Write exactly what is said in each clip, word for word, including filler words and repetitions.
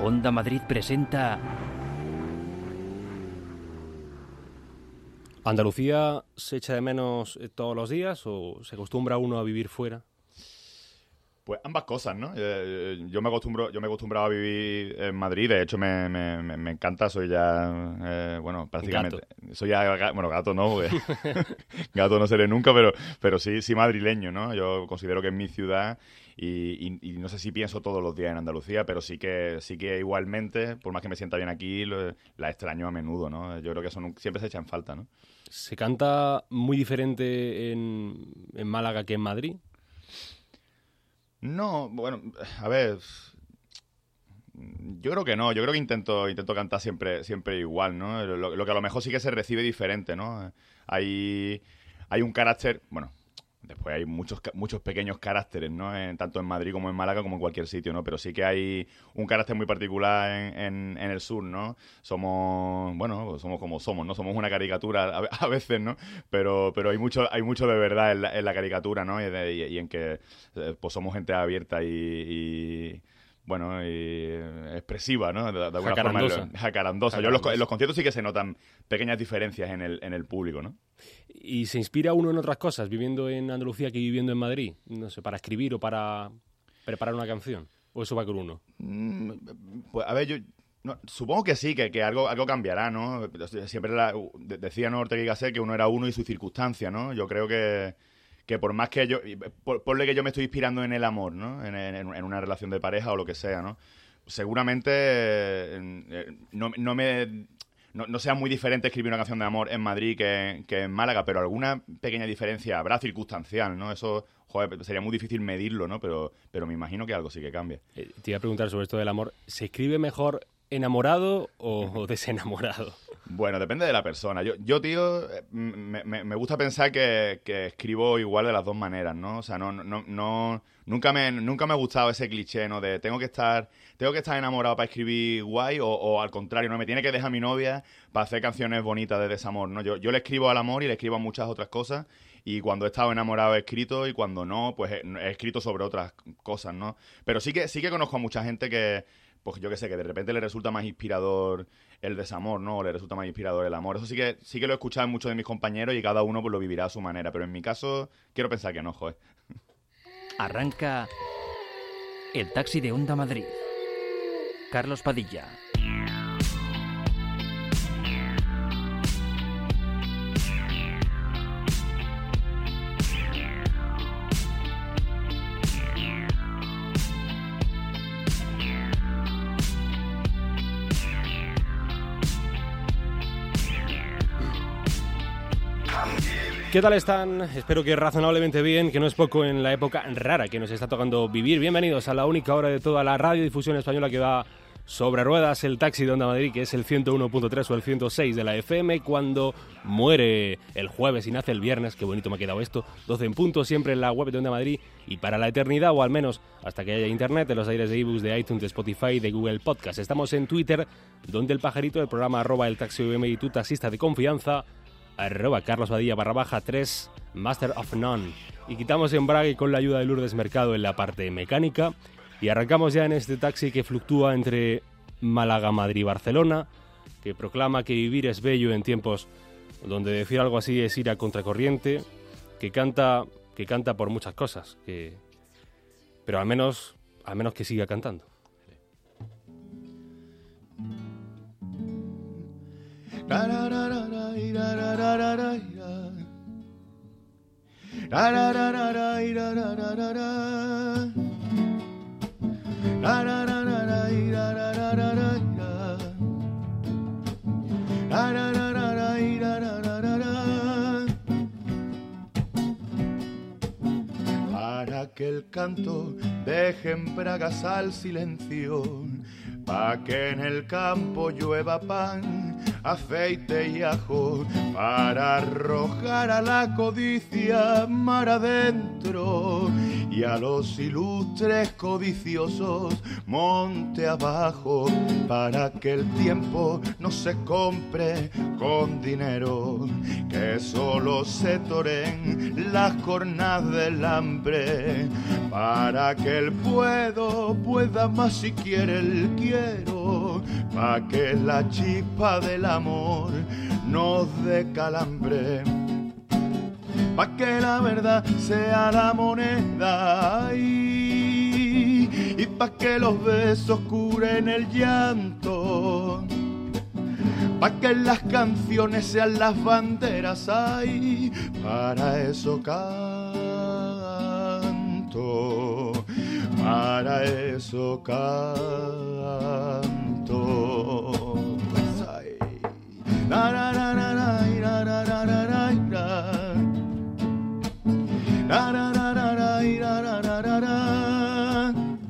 Onda Madrid presenta... ¿Andalucía se echa de menos todos los días o se acostumbra uno a vivir fuera? Pues ambas cosas, ¿no? Eh, yo me acostumbro, yo me he acostumbrado a vivir en Madrid. De hecho, me, me, me encanta. Soy ya, eh, bueno, prácticamente... Gato. Soy ya, bueno, gato no, porque gato no seré nunca, pero, pero sí, sí madrileño, ¿no? Yo considero que es mi ciudad y, y, y no sé si pienso todos los días en Andalucía, pero sí que sí que igualmente, por más que me sienta bien aquí, lo, la extraño a menudo, ¿no? Yo creo que eso nunca, siempre se echa en falta, ¿no? ¿Se canta muy diferente en, en Málaga que en Madrid? No, bueno, a ver, yo creo que no, yo creo que intento intento cantar siempre siempre igual, ¿no? Lo, lo que a lo mejor sí que se recibe diferente, ¿no? Hay hay un carácter, bueno, después hay muchos muchos pequeños caracteres, ¿no? En, tanto en Madrid como en Málaga como en cualquier sitio, ¿no? Pero sí que hay un carácter muy particular en, en, en el sur, ¿no? Somos, bueno, somos como somos, ¿no? Somos una caricatura a, a veces, ¿no? Pero pero hay mucho hay mucho de verdad en la, en la caricatura, ¿no? Y, de, y, y en que eh, pues somos gente abierta y, y bueno, y expresiva, ¿no? De, de alguna Jacarandosa. forma. Jacarandosa. Yo en los, en los conciertos sí que se notan pequeñas diferencias en el, en el público, ¿no? ¿Y se inspira uno en otras cosas viviendo en Andalucía que viviendo en Madrid? No sé, para escribir o para preparar una canción. ¿O eso va con uno? Mm, pues a ver, yo no, supongo que sí, que, que algo, algo cambiará, ¿no? Siempre la, decía, ¿no? Ortega y Gasset que uno era uno y su circunstancia, ¿no? Yo creo que que por más que yo... Por, ponle que yo me estoy inspirando en el amor, ¿no? En, en, en una relación de pareja o lo que sea, ¿no? Seguramente eh, no, no me... No, no sea muy diferente escribir una canción de amor en Madrid que, que en Málaga, pero alguna pequeña diferencia habrá circunstancial, ¿no? Eso, joder, sería muy difícil medirlo, ¿no? Pero, pero me imagino que algo sí que cambia. Eh, te iba a preguntar sobre esto del amor. ¿Se escribe mejor enamorado o, o desenamorado? Bueno, depende de la persona. Yo, yo tío, me, me, me gusta pensar que, que escribo igual de las dos maneras, ¿no? O sea, no, no, no, nunca me, nunca me ha gustado ese cliché, ¿no? De tengo que estar, tengo que estar enamorado para escribir guay o, o al contrario, no me tiene que dejar mi novia para hacer canciones bonitas de desamor, ¿no? Yo, yo le escribo al amor y le escribo a muchas otras cosas y cuando he estado enamorado he escrito y cuando no, pues he, he escrito sobre otras cosas, ¿no? Pero sí que, sí que conozco a mucha gente que, pues yo qué sé, que de repente le resulta más inspirador el desamor, ¿no? O le resulta más inspirador el amor. Eso sí que sí que lo he escuchado en muchos de mis compañeros y cada uno pues lo vivirá a su manera. Pero en mi caso, quiero pensar que no, joder. Arranca el taxi de Onda Madrid. Carlos Padilla. ¿Qué tal están? Espero que razonablemente bien, que no es poco en la época rara que nos está tocando vivir. Bienvenidos a la única hora de toda la radiodifusión española que va sobre ruedas, el taxi de Onda Madrid, que es el ciento uno punto tres o el ciento seis de la F M, cuando muere el jueves y nace el viernes. Qué bonito me ha quedado esto. doce en punto, siempre en la web de Onda Madrid y para la eternidad, o al menos hasta que haya internet, en los aires de ebooks, de iTunes, de Spotify, de Google Podcast. Estamos en Twitter, donde el pajarito del programa arroba el taxi U M y tu taxista de confianza, arroba Carlos Badilla barra baja tres, Master of None. Y quitamos embrague con la ayuda de Lourdes Mercado en la parte mecánica y arrancamos ya en este taxi que fluctúa entre Málaga, Madrid y Barcelona, que proclama que vivir es bello en tiempos donde decir algo así es ir a contracorriente, que canta, que canta por muchas cosas, que, pero al menos, al menos que siga cantando. Para que el canto deje en bragas al silencio, pa' que en el campo llueva pan, aceite y ajo, para arrojar a la codicia mar adentro y a los ilustres codiciosos monte abajo, para que el tiempo no se compre con dinero, que solo se toren las cornas del hambre, para que el puedo pueda más si quiere el quiero, para que la chispa del amor nos dé calambre, pa' que la verdad sea la moneda y, y pa' que los besos curen el llanto, pa' que las canciones sean las banderas, ay, para eso canto, para eso canto. Pues, ay. La, la, la, la, la, la, la, la, la, la, la. La, la, la, la, la, la, la, la, la, la.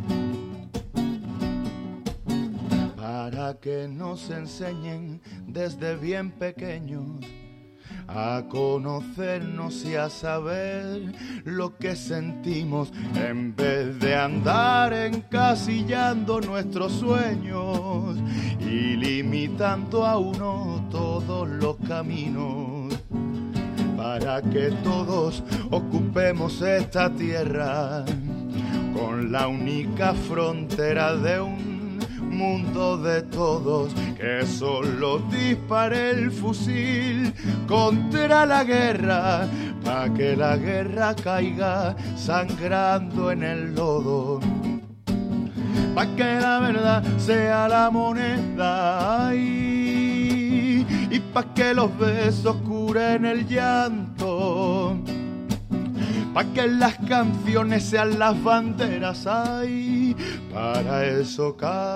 Para que nos enseñen desde bien pequeños a conocernos y a saber lo que sentimos, en vez de andar encasillando nuestros sueños y limitando a uno todos los caminos, para que todos ocupemos esta tierra con la única frontera de un mundo de todos, que solo dispare el fusil contra la guerra, pa' que la guerra caiga sangrando en el lodo, pa' que la verdad sea la moneda y, y pa' que los besos curen el llanto, pa' que las canciones sean las banderas, ay, para eso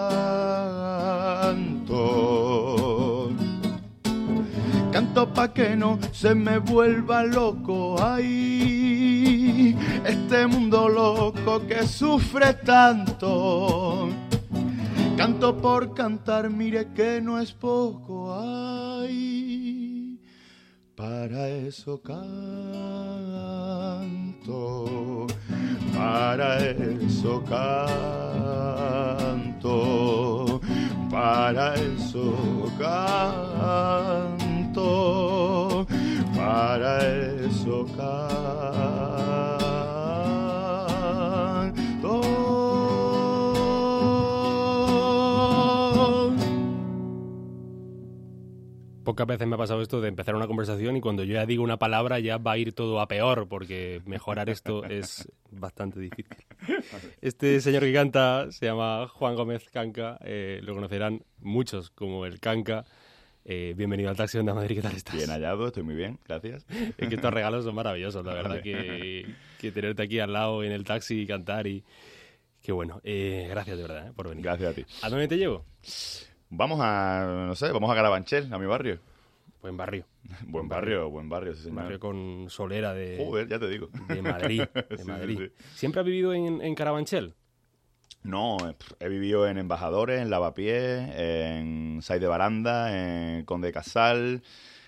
canto. Canto pa' que no se me vuelva loco, ay, este mundo loco que sufre tanto. Canto por cantar, mire que no es poco, ay, para eso canto, para eso canto, para eso canto, para eso canto. Pocas veces me ha pasado esto de empezar una conversación y cuando yo ya digo una palabra ya va a ir todo a peor, porque mejorar esto es bastante difícil. Este señor que canta se llama Juan Gómez Canca, eh, lo conocerán muchos como el Canca. Eh, bienvenido al Taxi de Onda Madrid, ¿qué tal estás? Bien hallado, estoy muy bien, gracias. Es que estos regalos son maravillosos, la verdad, que, que tenerte aquí al lado en el taxi y cantar y... Qué bueno, eh, gracias de verdad eh, por venir. Gracias a ti. ¿A dónde te llevo? Vamos a, no sé, vamos a Carabanchel, a mi barrio. Buen barrio. Buen barrio, buen barrio, sí, señor. Barrio con solera de... Joder, ya te digo. De Madrid, de Sí, Madrid. sí, sí. ¿Siempre has vivido en, en Carabanchel? No, he vivido en Embajadores, en Lavapiés, en Saiz de Baranda, en Conde de Casal,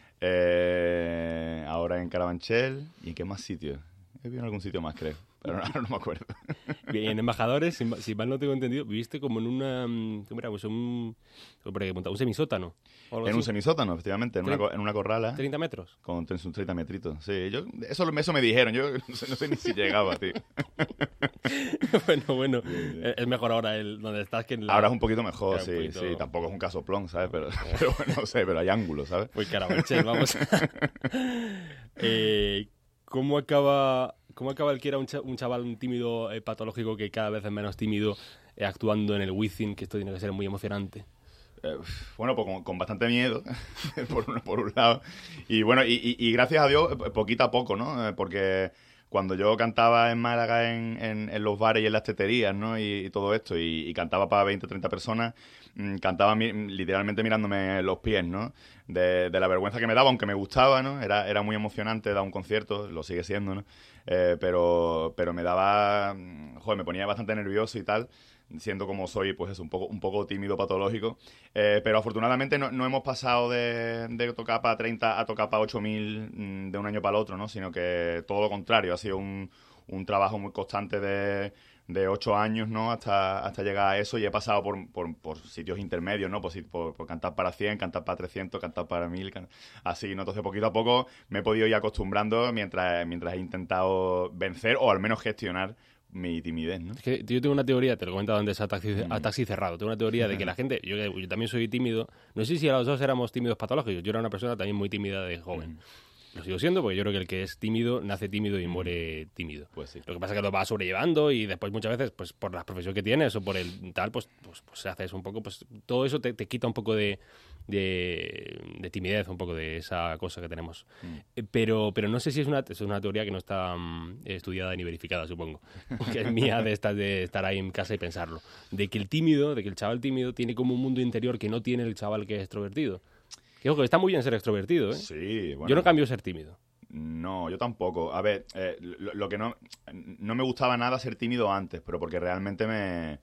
eh, ahora en Carabanchel. ¿Y en qué más sitios? He vivido en algún sitio más, creo, pero ahora no, no me acuerdo. Bien, en Embajadores, si, si mal no tengo entendido, viviste como en una... ¿Cómo era? Pues un, un semisótano. En así. Un semisótano, efectivamente, en una, en una corrala. ¿treinta metros? Con sus treinta metritos, sí. Yo, eso, eso me dijeron, yo no sé, no sé ni si llegaba, tío. Bueno, bueno, es mejor ahora el donde estás que en la... Ahora es un poquito mejor, claro, sí, un poquito... sí. Tampoco es un casoplón, ¿sabes? Pero, pero bueno, no sé, pero hay ángulos, ¿sabes? Pues Carabanchel, vamos. eh, ¿Cómo acaba... ¿Cómo acaba el que era un, cha- un chaval, un tímido eh, patológico que cada vez es menos tímido eh, actuando en el Wizzing, que esto tiene que ser muy emocionante? Eh, bueno, pues con, con bastante miedo, por, uno, por un lado. Y bueno, y, y, y gracias a Dios, poquito a poco, ¿no? Eh, porque cuando yo cantaba en Málaga en, en, en los bares y en las teterías, ¿no? Y, y todo esto, y, y cantaba para veinte, treinta personas, mmm, cantaba mi, literalmente mirándome los pies, ¿no? De, de la vergüenza que me daba, aunque me gustaba, ¿no? Era, era muy emocionante dar un concierto, lo sigue siendo, ¿no? Eh, pero, pero me daba... Joder, me ponía bastante nervioso y tal siendo como soy, pues es un poco, un poco tímido patológico. Eh, pero afortunadamente no, no hemos pasado de, de tocar para treinta a tocar para ocho mil mm, de un año para el otro, ¿no? Sino que todo lo contrario, ha sido un, un trabajo muy constante de, de ocho años, ¿no? Hasta, hasta llegar a eso, y he pasado por, por, por sitios intermedios, ¿no? Por, por, por cantar para cien, cantar para trescientos, cantar para mil, can... así, ¿no? Entonces, poquito a poco me he podido ir acostumbrando mientras, mientras he intentado vencer o al menos gestionar mi timidez, ¿no? Es que yo tengo una teoría, te lo he comentado antes a taxi, a taxi cerrado, tengo una teoría de que la gente, yo, yo también soy tímido, no sé si a los dos éramos tímidos patológicos, yo era una persona también muy tímida de joven. Lo sigo siendo porque yo creo que el que es tímido nace tímido y muere tímido. Pues sí. Lo que pasa es que lo vas sobrellevando y después muchas veces, pues por la profesión que tienes o por el tal, pues, pues, pues haces un poco, pues todo eso te, te quita un poco de, de, de timidez, un poco de esa cosa que tenemos. Mm. Eh, pero, pero no sé si es una, es una teoría que no está um, estudiada ni verificada, supongo. Que es mía de, esta, de estar ahí en casa y pensarlo. De que el tímido, de que el chaval tímido tiene como un mundo interior que no tiene el chaval que es extrovertido. Que ojo, está muy bien ser extrovertido, ¿eh? Sí, bueno. Yo no cambio ser tímido. No, yo tampoco. A ver, eh, lo, lo que no... No me gustaba nada ser tímido antes, pero porque realmente me...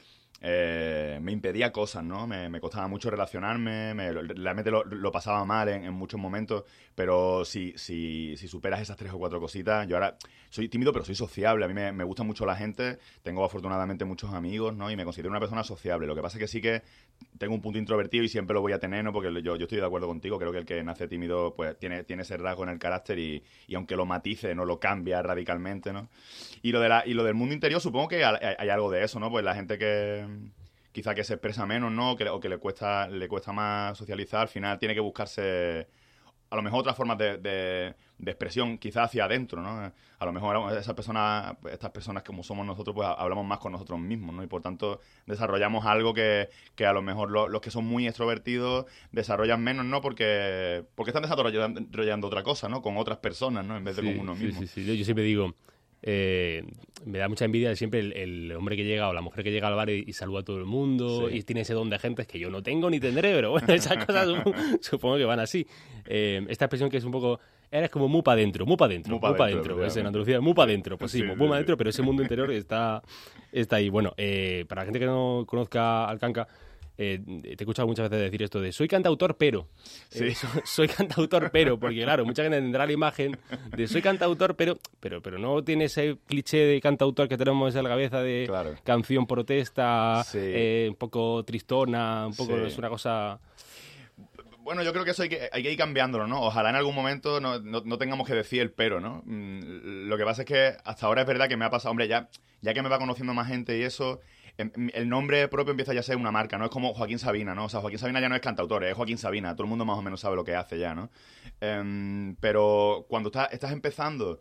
Eh, me impedía cosas, ¿no? Me, me costaba mucho relacionarme, me, realmente lo, lo pasaba mal en, en muchos momentos, pero si, si, si superas esas tres o cuatro cositas, yo ahora soy tímido, pero soy sociable, a mí me, me gusta mucho la gente, tengo afortunadamente muchos amigos, ¿no? Y me considero una persona sociable. Lo que pasa es que sí que tengo un punto introvertido y siempre lo voy a tener, ¿no? Porque yo, yo estoy de acuerdo contigo, creo que el que nace tímido pues tiene, tiene ese rasgo en el carácter y, y aunque lo matice, no lo cambia radicalmente, ¿no? Y lo, de la, y lo del mundo interior supongo que hay, hay algo de eso, ¿no? Pues la gente que quizá que se expresa menos, ¿no? Que, o que le cuesta le cuesta más socializar, al final tiene que buscarse a lo mejor otras formas de, de, de expresión, quizá hacia adentro, ¿no? A lo mejor esas personas, estas personas como somos nosotros, pues hablamos más con nosotros mismos, ¿no? Y por tanto desarrollamos algo que, que a lo mejor lo, los que son muy extrovertidos desarrollan menos, ¿no? Porque, porque están desarrollando otra cosa, ¿no? Con otras personas, ¿no? En vez de sí, con uno sí, mismo. Sí, sí, yo, yo siempre digo... Eh, me da mucha envidia siempre el, el hombre que llega o la mujer que llega al bar y, y saluda a todo el mundo, sí. Y tiene ese don de gentes que yo no tengo ni tendré, pero bueno, esas cosas supongo, supongo que van así. Eh, esta expresión que es un poco, eres como muy para adentro, muy para adentro, muy para adentro, es en Andalucía, muy para adentro, pues sí, sí muy para adentro, sí, sí. Pero ese mundo interior está, está ahí. Bueno, eh, para la gente que no conozca al Kanka, Eh, te he escuchado muchas veces decir esto de soy cantautor pero sí. eh, soy, soy cantautor pero porque claro, mucha gente tendrá la imagen de soy cantautor pero pero pero no tiene ese cliché de cantautor que tenemos en la cabeza de claro. Canción protesta, sí. eh, un poco tristona, un poco sí. Es una cosa... Bueno, yo creo que eso hay que, hay que ir cambiándolo, ¿no? Ojalá en algún momento no, no, no tengamos que decir el pero, ¿no? Mm, lo que pasa es que hasta ahora es verdad que me ha pasado, hombre, ya, ya que me va conociendo más gente y eso, el nombre propio empieza ya a ser una marca, ¿no? Es como Joaquín Sabina, ¿no? O sea, Joaquín Sabina ya no es cantautor, es Joaquín Sabina. Todo el mundo más o menos sabe lo que hace ya, ¿no? Um, pero cuando estás, estás empezando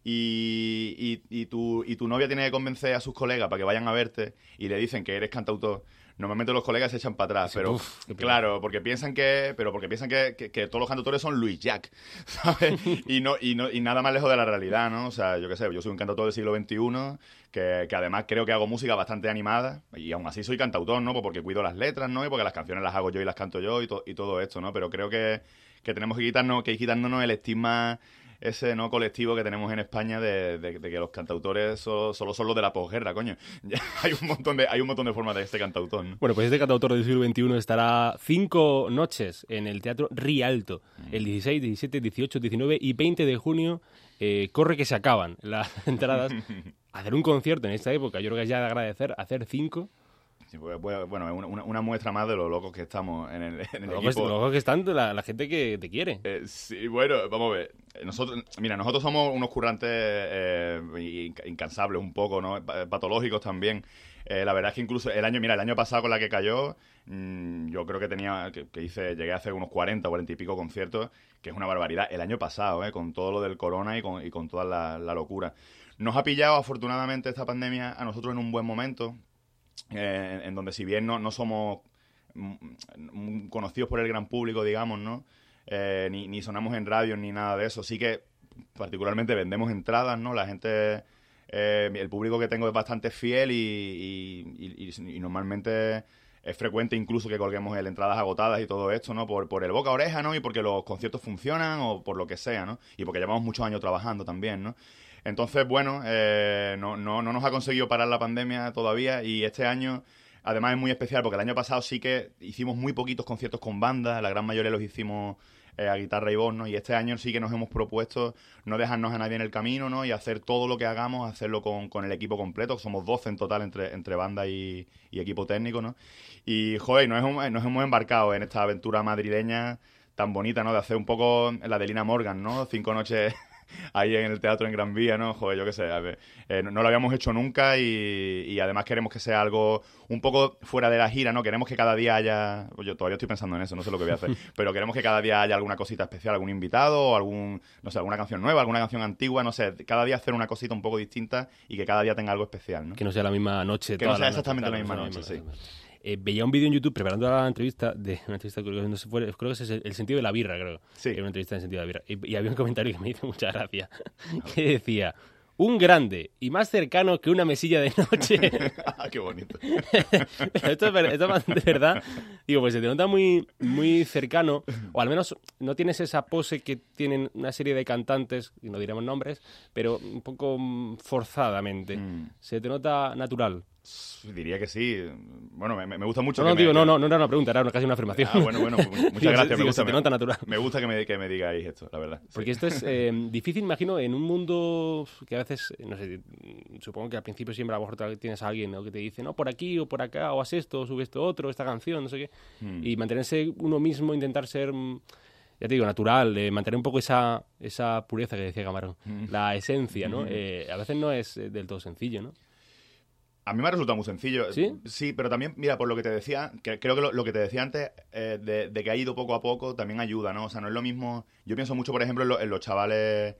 y, y, y, tu, y tu novia tiene que convencer a sus colegas para que vayan a verte y le dicen que eres cantautor, normalmente los colegas se echan para atrás, sí, pero uf, claro, porque piensan que, pero porque piensan que, que, que todos los cantautores son Luis Jack, ¿sabes? y no y no y nada más lejos de la realidad, ¿no? O sea, yo qué sé, yo soy un cantautor del siglo veintiuno que, que además creo que hago música bastante animada y aún así soy cantautor, ¿no? Porque cuido las letras, ¿no? Y porque las canciones las hago yo y las canto yo y, to, y todo esto, ¿no? Pero creo que, que tenemos que quitarnos que ir quitándonos el estigma ese no colectivo que tenemos en España de, de, de que los cantautores solo, solo son los de la posguerra, coño. Ya hay un montón de hay un montón de formas de este cantautor, ¿no? Bueno, pues este cantautor del siglo veintiuno estará cinco noches en el Teatro Rialto, mm. el dieciséis, diecisiete, dieciocho, diecinueve y veinte de junio. Eh, corre que se acaban las entradas. Hacer un concierto en esta época, yo creo que es ya de agradecer, hacer cinco... Bueno, una, una muestra más de lo locos que estamos en el, en el lo equipo. Lo locos que están la, la gente que te quiere. Eh, sí, bueno, vamos a ver. Nosotros, mira, nosotros somos unos currantes eh, incansables un poco, ¿no? Patológicos también. Eh, la verdad es que incluso el año, mira, el año pasado con la que cayó, mmm, yo creo que tenía, que, que hice, llegué a hacer unos cuarenta, cuarenta y pico conciertos, que es una barbaridad. El año pasado, ¿eh? Con todo lo del corona y con, y con toda la, la locura. Nos ha pillado, afortunadamente, esta pandemia a nosotros en un buen momento. Eh, en, en donde si bien no, no somos mm, conocidos por el gran público, digamos, ¿no? Eh, ni, ni sonamos en radio ni nada de eso. Sí que particularmente vendemos entradas, ¿no? La gente, eh, el público que tengo es bastante fiel y, y, y, y normalmente es frecuente incluso que colguemos el entradas agotadas y todo esto, ¿no? Por, por el boca a oreja, ¿no? Y porque los conciertos funcionan o por lo que sea, ¿no? Y porque llevamos muchos años trabajando también, ¿no? Entonces, bueno, eh, no, no, no nos ha conseguido parar la pandemia todavía y este año, además, es muy especial porque el año pasado sí que hicimos muy poquitos conciertos con bandas, la gran mayoría los hicimos eh, a guitarra y voz, ¿no? Y este año sí que nos hemos propuesto no dejarnos a nadie en el camino, ¿no? Y hacer todo lo que hagamos, hacerlo con, con el equipo completo, somos doce en total entre, entre banda y, y equipo técnico, ¿no? Y, joder, nos hemos, nos hemos embarcado en esta aventura madrileña tan bonita, ¿no? De hacer un poco la de Lina Morgan, ¿no? Cinco noches ahí en el teatro en Gran Vía, ¿no? Joder, yo qué sé, a ver, eh, no, no lo habíamos hecho nunca y, y además queremos que sea algo un poco fuera de la gira, ¿no? Queremos que cada día haya, yo todavía estoy pensando en eso, no sé lo que voy a hacer, pero queremos que cada día haya alguna cosita especial, algún invitado o algún, no sé, alguna canción nueva, alguna canción antigua, no sé, cada día hacer una cosita un poco distinta y que cada día tenga algo especial, ¿no? Que no sea la misma noche. Que toda no sea la exactamente noche, la misma claro, noche, sí. Eh, veía un vídeo en YouTube preparando la entrevista, de una entrevista creo que, no sé, fue, creo que ese es el, el sentido de la birra, creo. Sí. Era una entrevista en el sentido de la birra. Y, y había un comentario que me hizo mucha gracia, que decía, un grande y más cercano que una mesilla de noche. Ah, qué bonito. esto, es, ver- esto es de verdad. Digo, pues se te nota muy, muy cercano, o al menos no tienes esa pose que tienen una serie de cantantes, y no diremos nombres, pero un poco mm, forzadamente. Mm. Se te nota natural. Diría que sí. Bueno, me, me gusta mucho No, que no, me- digo, que- no, no, no era una pregunta, era casi una afirmación. Ah, bueno, bueno, pues muchas Digo, gracias. digo, me gusta, se te me- nota natural. Me gusta que me, que me digáis esto, la verdad. Sí. Porque esto es eh, difícil, imagino, en un mundo que a veces, no sé, supongo que al principio siempre a lo mejor te- tienes a alguien, ¿no? Que te dice, no, por aquí o por acá, o haz esto, o sube esto otro, esta canción, no sé qué. Mm. Y mantenerse uno mismo, intentar ser, mm, ya te digo, natural, de mantener un poco esa, esa pureza que decía Camarón, Mm. la esencia, ¿no? Mm. Eh, a veces no es eh, del todo sencillo, ¿no? A mí me ha resultado muy sencillo. ¿Sí? Sí, pero también, mira, por lo que te decía, que creo que lo, lo que te decía antes, eh, de, de que ha ido poco a poco, también ayuda, ¿no? O sea, no es lo mismo. Yo pienso mucho, por ejemplo, en, lo- en los chavales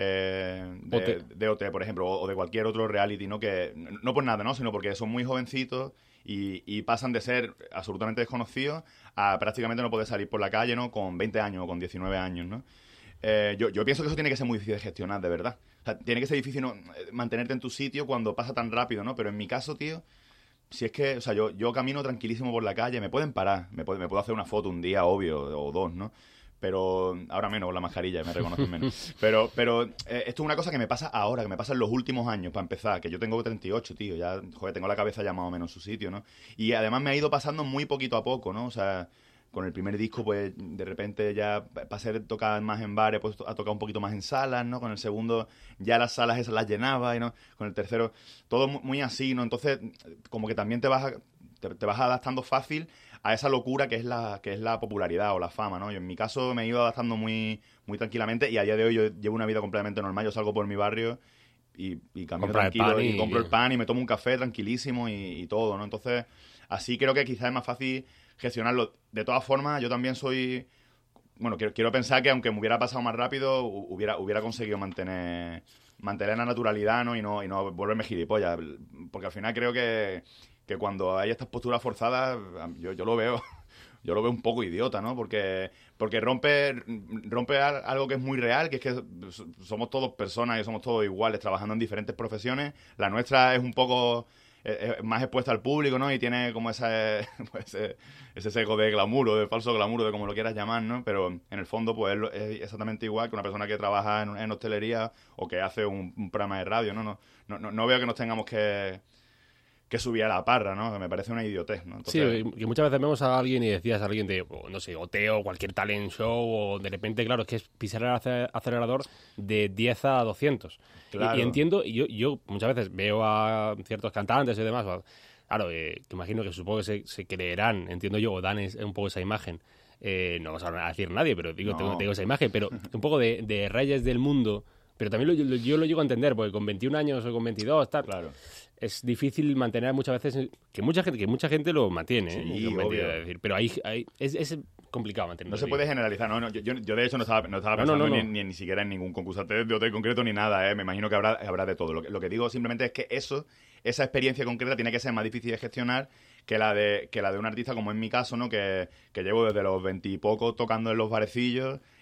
eh, de, O T. de O T, por ejemplo, o, o de cualquier otro reality, ¿no? Que no por nada, ¿no? Sino porque son muy jovencitos y, y pasan de ser absolutamente desconocidos a prácticamente no poder salir por la calle, ¿no? Con veinte años o con diecinueve años, ¿no? Eh, yo, yo pienso que eso tiene que ser muy difícil de gestionar, de verdad. O sea, tiene que ser difícil, ¿no? mantenerte en tu sitio cuando pasa tan rápido, ¿no? Pero en mi caso, tío, si es que, o sea, yo, yo camino tranquilísimo por la calle, me pueden parar, me, puede- me puedo hacer una foto un día, obvio, o dos, ¿no? Pero ahora menos, con la mascarilla, me reconocen menos. Pero, pero eh, esto es una cosa que me pasa ahora, que me pasa en los últimos años, para empezar, que yo tengo treinta y ocho, tío, ya, joder, tengo la cabeza ya más o menos en su sitio, ¿no? Y además me ha ido pasando muy poquito a poco, ¿no? O sea, con el primer disco, pues, de repente ya pasé de tocar más en bares, pues, a tocar un poquito más en salas, ¿no? Con el segundo, ya las salas esas las llenaba, y ¿no? Con el tercero, todo mu- muy así, ¿no? Entonces, como que también te vas, a- te, te vas adaptando fácil a esa locura que es la que es la popularidad o la fama, ¿no? Yo en mi caso me he ido adaptando muy muy tranquilamente y a día de hoy yo llevo una vida completamente normal. Yo salgo por mi barrio y, y camino Compra el tranquilo pan y, y- compro el pan y me tomo un café tranquilísimo y, y todo, ¿no? Entonces, así creo que quizás es más fácil gestionarlo. De todas formas, yo también soy... Bueno, quiero, quiero pensar que aunque me hubiera pasado más rápido, hu- hubiera, hubiera conseguido mantener mantener la naturalidad, ¿no? Y no, y no volverme gilipollas. Porque al final creo que, que cuando hay estas posturas forzadas, yo, yo lo veo... Yo lo veo un poco idiota, ¿no? Porque, porque rompe, rompe al- algo que es muy real, que es que somos todos personas y somos todos iguales, trabajando en diferentes profesiones. La nuestra es un poco eh, eh, más expuesta al público, ¿no? Y tiene como ese, pues, ese, ese sesgo de glamour o de falso glamour, de como lo quieras llamar, ¿no? Pero en el fondo, pues es, lo- es exactamente igual que una persona que trabaja en, en hostelería o que hace un, un programa de radio, ¿no? No, no, no, no veo que nos tengamos que... que subía a la parra, ¿no? Que me parece una idiotez, ¿no? Entonces, Sí, que muchas veces vemos a alguien y decías a alguien de, o, no sé, O T o cualquier talent show, o de repente, claro, es que es pisar el ace- acelerador de diez a doscientos. Y- Claro. Y, entiendo, y yo, yo muchas veces veo a ciertos cantantes y demás, o- claro, eh, que imagino que supongo que se, se creerán, entiendo yo, o dan es- un poco esa imagen. Eh, no vamos a decir nadie, pero digo, No. tengo, tengo esa imagen, pero un poco de, de reyes del mundo. Pero también lo- lo- yo lo llego a entender, porque con veintiún años o con veintidós, tal, claro. es difícil mantener muchas veces, que mucha gente que mucha gente lo mantiene, ¿eh? Sí, Con veintidós, obvio. es decir, pero ahí, ahí es, es complicado mantenerlo. No se digo. puede generalizar, no, no. Yo, yo, yo, de hecho no estaba, no estaba No, no, pensando no, ni, no. Ni, ni siquiera en ningún concursante de hotel concreto ni nada, ¿eh? Me imagino que habrá, habrá de todo. Lo que, lo que digo simplemente es que eso, esa experiencia concreta tiene que ser más difícil de gestionar que la de, que la de un artista como en mi caso, ¿no? Que, que llevo desde los veintipocos tocando en los barecillos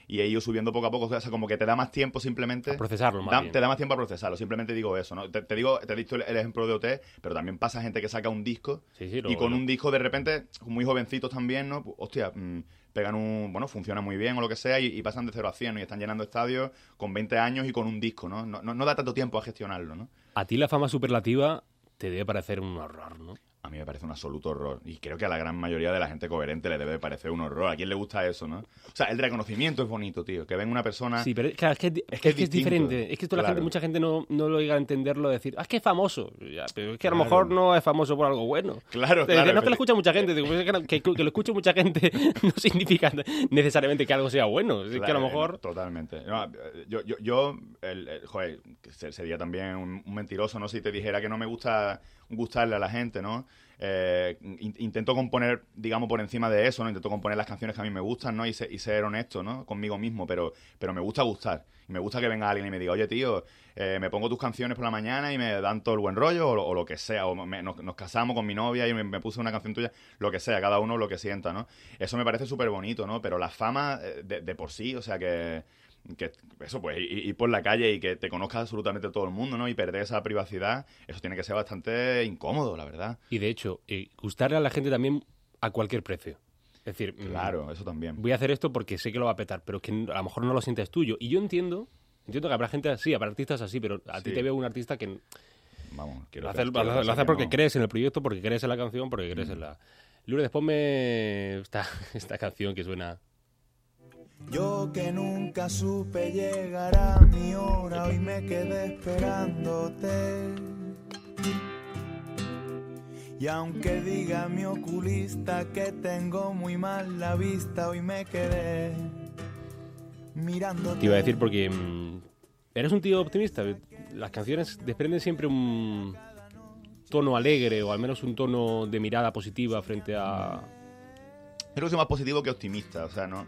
y he ido subiendo poco a poco, o sea, como que te da más tiempo simplemente... A procesarlo más da, bien. Te da más tiempo a procesarlo, simplemente digo eso, ¿no? Te, te digo, te he dicho el, el ejemplo de O T, pero también pasa gente que saca un disco Sí, sí, lo- y con lo- un disco de repente, muy jovencitos también, ¿no? Pues, hostia, mmm, pegan un... Bueno, funciona muy bien o lo que sea y, y pasan de cero a cien, ¿no? Y están llenando estadios con veinte años y con un disco, ¿no? No, no, no da tanto tiempo a gestionarlo, ¿no? A ti la fama superlativa te debe parecer un horror, ¿no? A mí me parece un absoluto horror. Y creo que a la gran mayoría de la gente coherente le debe de parecer un horror. ¿A quién le gusta eso, no? O sea, el reconocimiento es bonito, tío. Que venga una persona... Sí, pero claro, es que es, di- Es es, que es que es distinto. diferente. Es que esto la Claro. gente, mucha gente no, no lo llega a entenderlo, decir, ah, es que es famoso. Ya, pero es que a lo Claro. mejor no es famoso por algo bueno. Claro, Te dice, claro. no, que lo escucha mucha gente. Digo, pues es que, no- que, que lo escuche mucha gente no significa necesariamente que algo sea bueno. Es que a lo Claro, mejor... no, totalmente. No, yo, yo, yo el, el- joder, que se- sería también un, un mentiroso, ¿no? Si te dijera que no me gusta gustarle a la gente, ¿no? Eh, in- intento componer, digamos, por encima de eso, ¿no? Intento componer las canciones que a mí me gustan, ¿no? Y, se- y ser honesto, ¿no? Conmigo mismo, pero, pero me gusta gustar. Y me gusta que venga alguien y me diga, oye, tío, eh, me pongo tus canciones por la mañana y me dan todo el buen rollo, o, lo- o lo que sea. O me- nos, nos casamos con mi novia y me, me puse una canción tuya, lo que sea, cada uno lo que sienta, ¿no? Eso me parece súper bonito, ¿no? Pero la fama eh, de, de por sí, o sea que... que eso pues ir, ir por la calle y que te conozca absolutamente todo el mundo, ¿no? Y perder esa privacidad, eso tiene que ser bastante incómodo, la verdad. Y de hecho, eh, gustarle a la gente también a cualquier precio. Es decir, mm, Claro, eso también. voy a hacer esto porque sé que lo va a petar, pero es que a lo mejor no lo sientes tuyo. Y yo entiendo, entiendo que habrá gente así, habrá artistas así, pero a ti Sí. te veo un artista que Vamos, quiero lo hace, que- quiero lo pensar hace que porque no. crees en el proyecto, porque crees en la canción, porque crees en la... Lourdes, después me... Esta, esta canción que suena... Yo que nunca supe llegar a mi hora, hoy me quedé esperándote. Y aunque diga mi oculista que tengo muy mal la vista, hoy me quedé mirándote. Te iba a decir porque... mm, eres un tío optimista. Las canciones desprenden siempre un tono alegre o al menos un tono de mirada positiva frente a... Creo que soy más positivo que optimista, o sea, no...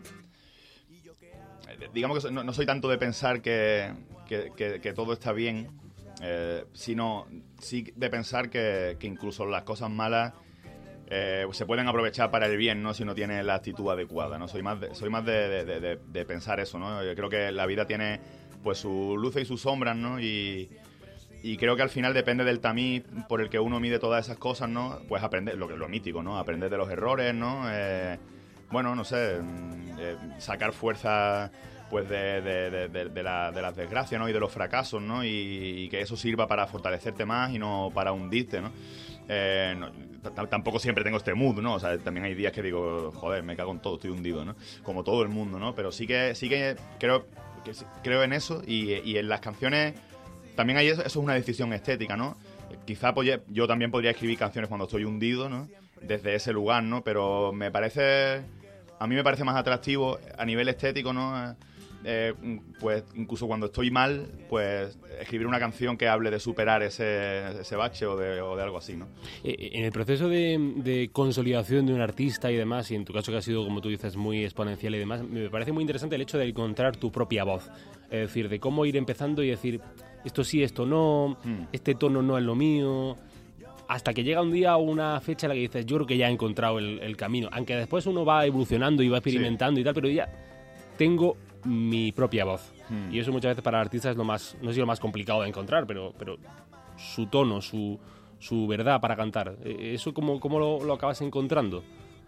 eh, Digamos que so- no, no soy tanto de pensar que, que, que- que todo está bien, eh, sino sí de pensar que, que incluso las cosas malas eh, se pueden aprovechar para el bien, ¿no? Si uno tiene la actitud adecuada, ¿no? Soy más de, soy más de, de- de- de- de pensar eso, ¿no? Yo creo que la vida tiene pues sus luces y sus sombras, ¿no? Y, y creo que al final depende del tamiz por el que uno mide todas esas cosas, ¿no? Pues aprender, lo, que- lo mítico, ¿no? Aprender de los errores, ¿no? Eh, bueno, no sé, mm, eh, sacar fuerza pues de, de, de, de- de la- de las desgracias, ¿no? Y de los fracasos, ¿no? Y, y que eso sirva para fortalecerte más y no para hundirte, ¿no? Eh, no, t- tampoco siempre tengo este mood, ¿no? O sea, también hay días que digo, joder, me cago en todo, estoy hundido, ¿no? Como todo el mundo, ¿no? Pero sí que, sí que creo, que sí- creo en eso y, y en las canciones también hay eso, eso es una decisión estética, ¿no? Quizá pues, yo también podría escribir canciones cuando estoy hundido, ¿no? Desde ese lugar, ¿no? Pero me parece, a mí me parece más atractivo a nivel estético, ¿no? Eh, pues incluso cuando estoy mal, pues escribir una canción que hable de superar ese, ese bache o de, o de algo así, ¿no? Eh, En el proceso de, de consolidación de un artista y demás, y en tu caso que ha sido, como tú dices, muy exponencial y demás, me parece muy interesante el hecho de encontrar tu propia voz. Es decir, de cómo ir empezando y decir, esto sí, esto no, Mm. este tono no es lo mío, hasta que llega un día o una fecha en la que dices, yo creo que ya he encontrado el, el camino. Aunque después uno va evolucionando y va experimentando y tal, pero ya tengo mi propia voz. Mm. Y eso muchas veces para artistas es lo más, no sé si lo más complicado de encontrar, pero, pero su tono, su, su verdad para cantar. Eh, ¿Eso cómo, cómo lo, lo acabas encontrando?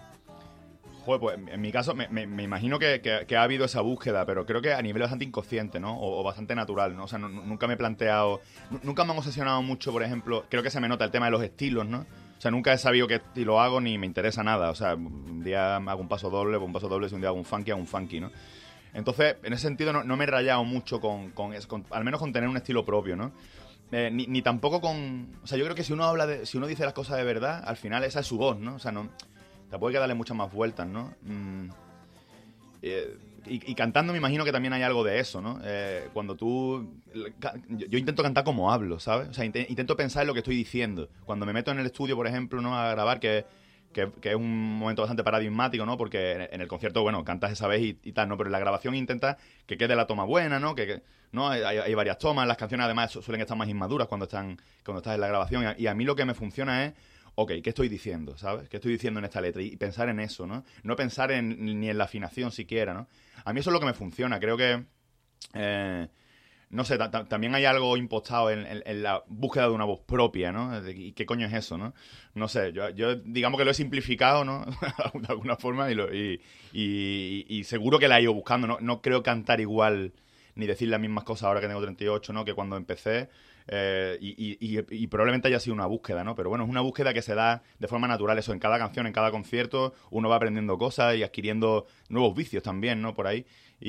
Joder, pues en mi caso me, me- me imagino que, que- que ha habido esa búsqueda, pero creo que a nivel bastante inconsciente, ¿no? O, o bastante natural, ¿no? O sea, no- no- nunca me he planteado... nu- Nunca me han obsesionado mucho, por ejemplo, creo que se me nota el tema de los estilos, ¿no? O sea, nunca he sabido qué estilo hago ni me interesa nada. O sea, un día hago un paso doble, un paso doble, si un día hago un funky, hago un funky, ¿no? Entonces, en ese sentido no, no me he rayado mucho con, con, eso, con- al menos con tener un estilo propio, ¿no? Eh, ni, ni tampoco con... O sea, yo creo que si uno habla de... Si uno dice las cosas de verdad, al final esa es su voz, ¿no? O sea, no... Tampoco hay que darle muchas más vueltas, ¿no? Mm, eh, y, y cantando me imagino que también hay algo de eso, ¿no? Eh, cuando tú... ca- Yo, yo intento cantar como hablo, ¿sabes? O sea, inte- intento pensar en lo que estoy diciendo. Cuando me meto en el estudio, por ejemplo, ¿no? A grabar, que, que, que es un momento bastante paradigmático, ¿no? Porque en, en el concierto, bueno, cantas esa vez y, y tal, ¿no? Pero en la grabación intenta que quede la toma buena, ¿no? Que, que- ¿no? Hay, hay- hay varias tomas, las canciones además su- suelen estar más inmaduras cuando están cuando estás en la grabación. Y a, y a mí lo que me funciona es ok, ¿qué estoy diciendo, sabes? ¿Qué estoy diciendo en esta letra? Y pensar en eso, ¿no? No pensar en, ni en la afinación siquiera, ¿no? A mí eso es lo que me funciona. Creo que, eh, no sé, ta- ta- también hay algo impostado en, en- en la búsqueda de una voz propia, ¿no? De- ¿Y qué coño es eso, no? No sé, yo, yo digamos que lo he simplificado, ¿no? De alguna forma y, lo- y, y- y seguro que la he ido buscando, ¿no? No creo cantar igual ni decir las mismas cosas ahora que tengo treinta y ocho, ¿no? Que cuando empecé. Eh, y, y- y- y probablemente haya sido una búsqueda, ¿no? Pero bueno, es una búsqueda que se da de forma natural. Eso, en cada canción, en cada concierto, uno va aprendiendo cosas y adquiriendo nuevos vicios también, ¿no? Por ahí.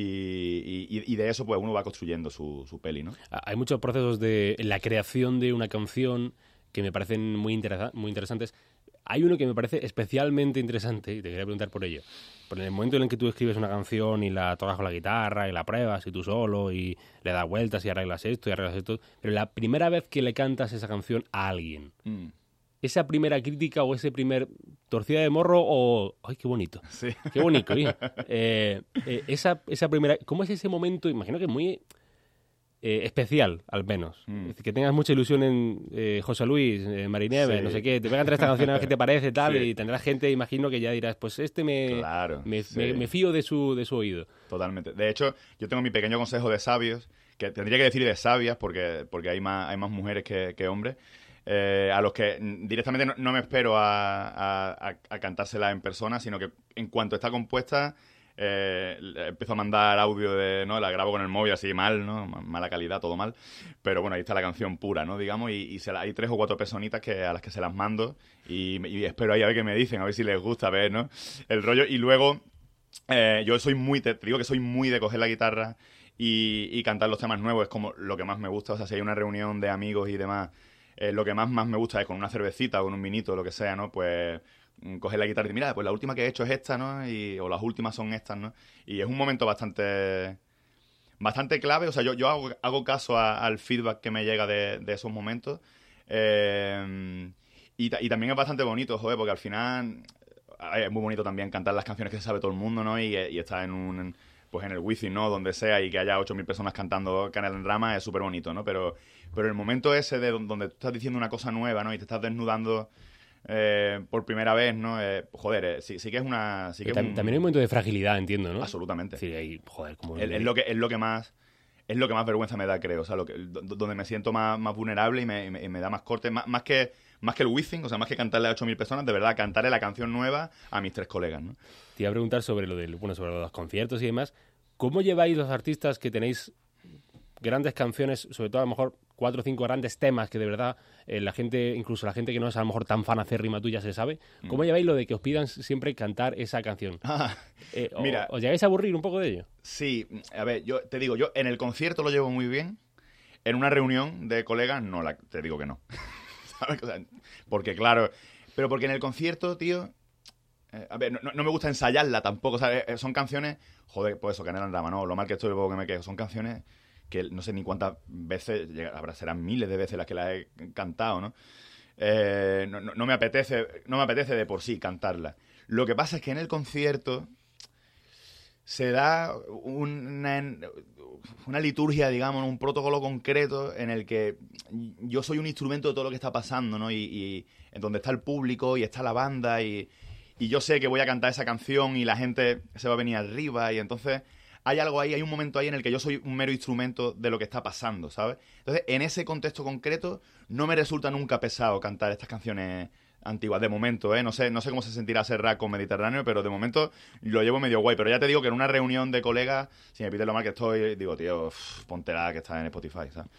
Y, y- y de eso, pues, uno va construyendo su, su peli, ¿no? Hay muchos procesos de en la creación de una canción que me parecen muy, interesa- muy interesantes. Hay uno que me parece especialmente interesante y te quería preguntar por ello. Por el momento en el que tú escribes una canción y la tocas con la guitarra y la pruebas y tú solo y le das vueltas y arreglas esto y arreglas esto, pero la primera vez que le cantas esa canción a alguien, Mm. esa primera crítica o ese primer torcida de morro o... ¡Ay, qué bonito! Sí. ¡Qué bonito! ¿eh? Eh, eh, esa, esa primera... ¿Cómo es ese momento? Imagino que es muy... Eh, especial, al menos. Mm. Es decir, que tengas mucha ilusión en eh, José Luis, eh, Marinieves, Sí. no sé qué, te vengan a traer esta canción a ver qué te parece, tal, Sí. y tendrás gente, imagino que ya dirás, pues este me, Claro, me, sí. me- me fío de su, de su oído. Totalmente. De hecho, yo tengo mi pequeño consejo de sabios, que tendría que decir de sabias, porque, porque hay más, hay más mujeres que, que hombres, eh, a los que mm, directamente no, no me espero a, a, a- a cantársela en persona, sino que en cuanto está compuesta, eh, le empiezo a mandar audio de, ¿no? La grabo con el móvil así mal, ¿no? Ma- Mala calidad, todo mal. Pero bueno, ahí está la canción pura, ¿no? Digamos, y, y se la- hay tres o cuatro personitas que, a las que se las mando y, y espero ahí a ver qué me dicen, a ver si les gusta, a ver, ¿no? El rollo. Y luego... Eh, yo soy muy, te, te digo que soy muy de coger la guitarra y, y cantar los temas nuevos, es como lo que más me gusta. O sea, si hay una reunión de amigos y demás, eh, lo que más, más me gusta es con una cervecita o con un vinito, lo que sea, ¿no? Pues mm, coger la guitarra y decir, mira, pues la última que he hecho es esta, ¿no? Y, o las últimas son estas, ¿no? Y es un momento bastante bastante clave. O sea, yo, yo hago, hago caso a- al feedback que me llega de, de esos momentos. Eh, y, ta- y también es bastante bonito, joder, porque al final eh, es muy bonito también cantar las canciones que se sabe todo el mundo, ¿no? Y, y estar en un... pues en el Wizzing, ¿no? Donde sea y que haya ocho mil personas cantando Canela en Rama es súper bonito, ¿no? Pero, pero el momento ese de don- donde tú estás diciendo una cosa nueva, ¿no? Y te estás desnudando eh, por primera vez, ¿no? Eh, joder, eh, sí, sí que es una... Sí que Pero es tam- un- también hay un momento de fragilidad, entiendo, ¿no? Absolutamente. Es decir, ahí, joder, como... Es, es lo que, es lo que más... Es lo que más vergüenza me da, creo. O sea, lo que, do- donde me siento más, más vulnerable y me, y me- y me da más corte. Más, más que más que el Wizzing, o sea, más que cantarle a ocho mil personas, de verdad, cantarle la canción nueva a mis tres colegas, ¿no? Te iba a preguntar sobre lo del, bueno, sobre los conciertos y demás. ¿Cómo lleváis los artistas que tenéis grandes canciones, sobre todo a lo mejor cuatro o cinco grandes temas que de verdad eh, la gente, incluso la gente que no es a lo mejor tan fan acérrima tuya se sabe? ¿Cómo Mm. lleváis lo de que os pidan siempre cantar esa canción? Ah, Eh, o- mira. ¿Os llegáis a aburrir un poco de ello? sí, a ver, yo te digo, yo en el concierto lo llevo muy bien. En una reunión de colegas, no, la, te digo que no. ¿Sabes? O sea, porque claro, pero porque en el concierto, tío, eh, a ver, no, no- no me gusta ensayarla tampoco, ¿sabes? Eh, Son canciones, joder, pues eso, Canela en Rama, ¿no? Lo mal que estoy, luego que me quejo. Son canciones que no sé ni cuántas veces, llega- habrá, serán miles de veces las que las he cantado, ¿no? Eh, no, no- no me apetece, no me apetece de por sí cantarla. Lo que pasa es que en el concierto se da una, una liturgia, digamos, un protocolo concreto en el que yo soy un instrumento de todo lo que está pasando, ¿no? Y, y en donde está el público y está la banda y, y yo sé que voy a cantar esa canción y la gente se va a venir arriba y entonces hay algo ahí, hay un momento ahí en el que yo soy un mero instrumento de lo que está pasando, ¿sabes? Entonces, en ese contexto concreto no me resulta nunca pesado cantar estas canciones antiguas, de momento, ¿eh? No sé, no sé cómo se sentirá ser rap con Mediterráneo, pero de momento lo llevo medio guay. Pero ya te digo que en una reunión de colegas, si me pides lo mal que estoy, digo, tío, uff, ponte la que está en Spotify, ¿sabes?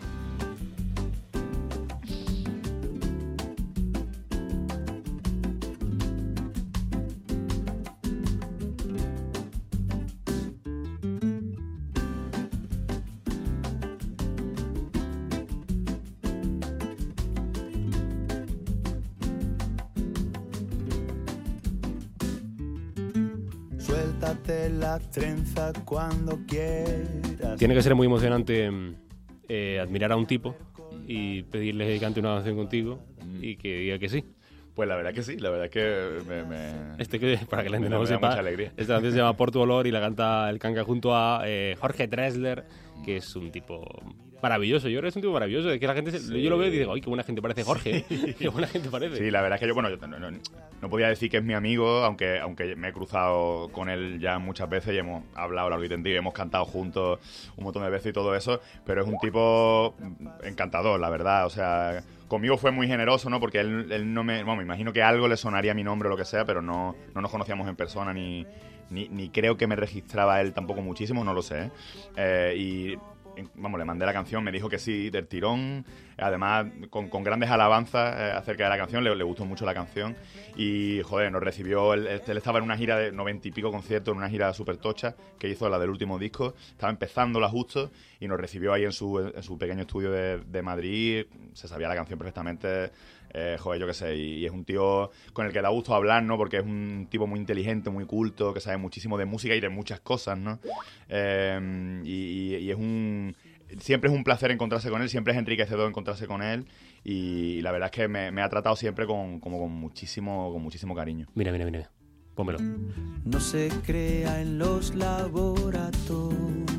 Suéltate las trenzas cuando quieras. Tiene que ser muy emocionante mm, eh, admirar a un tipo y pedirle que cante una canción contigo y que diga que sí. Pues la verdad que sí, la verdad es que me... me- Este que, para que la gente me no lo da sepa, mucha alegría. esta canción se llama Por tu olor y la canta el canga junto a eh, Jorge Dressler, que es un tipo Maravilloso, yo creo que es un tipo maravilloso. Es que la gente, se, sí. yo lo veo y digo, ¡ay, qué buena gente parece Jorge! Sí. ¡Qué buena gente parece! Sí, la verdad es que yo, bueno, yo no, no, no podía decir que es mi amigo, aunque aunque me he cruzado con él ya muchas veces y hemos hablado largo y tendido, hemos cantado juntos un montón de veces y todo eso, pero es un tipo encantador, la verdad. O sea, conmigo fue muy generoso, ¿no? Porque él, él no me... Bueno, me imagino que algo le sonaría mi nombre o lo que sea, pero no, no nos conocíamos en persona ni, ni, ni creo que me registraba él tampoco muchísimo, no lo sé. ¿eh? Eh, y... Vamos, le mandé la canción, me dijo que sí, del tirón, además con, con grandes alabanzas eh, acerca de la canción, le, le gustó mucho la canción y, joder, nos recibió, él, él estaba en una gira de noventa y pico conciertos, en una gira súper tocha que hizo, la del último disco, estaba empezándola justo y nos recibió ahí en su, en su pequeño estudio de, de Madrid, se sabía la canción perfectamente. Eh, joder, yo qué sé, y, y es un tío con el que da gusto hablar, ¿no? Porque es un tipo muy inteligente, muy culto, que sabe muchísimo de música y de muchas cosas, ¿no? Eh, y, y es un... Siempre es un placer encontrarse con él, siempre es enriquecedor encontrarse con él y, y la verdad es que me, me ha tratado siempre con, como con muchísimo, con muchísimo cariño. Mira, mira, mira, pónmelo. No se crea en los laboratorios.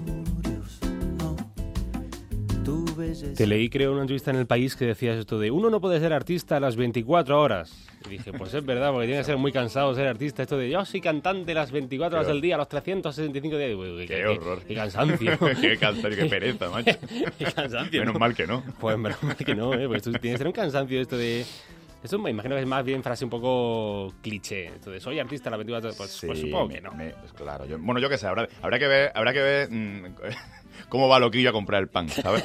Te leí, creo, una entrevista en El País que decías esto de uno no puede ser artista a las veinticuatro horas. Y dije, pues es verdad, porque tiene que ser muy cansado ser artista. Esto de yo soy cantante las veinticuatro horas del día, los trescientos sesenta y cinco días. Uy, qué, qué, qué horror. Qué, qué cansancio. Qué cansancio, qué pereza, macho. Qué cansancio. Menos ¿no? mal que no. Pues menos mal que no, ¿eh? Pues esto tiene que ser un cansancio esto de... Eso me imagino que es más bien frase un poco cliché. Esto de soy artista a las veinticuatro horas. Pues, sí, pues supongo que no. Me, pues claro. Yo, bueno, yo qué sé, habrá, habrá que ver... Habrá que ver mmm, cómo va Loquillo a comprar el pan, ¿sabes?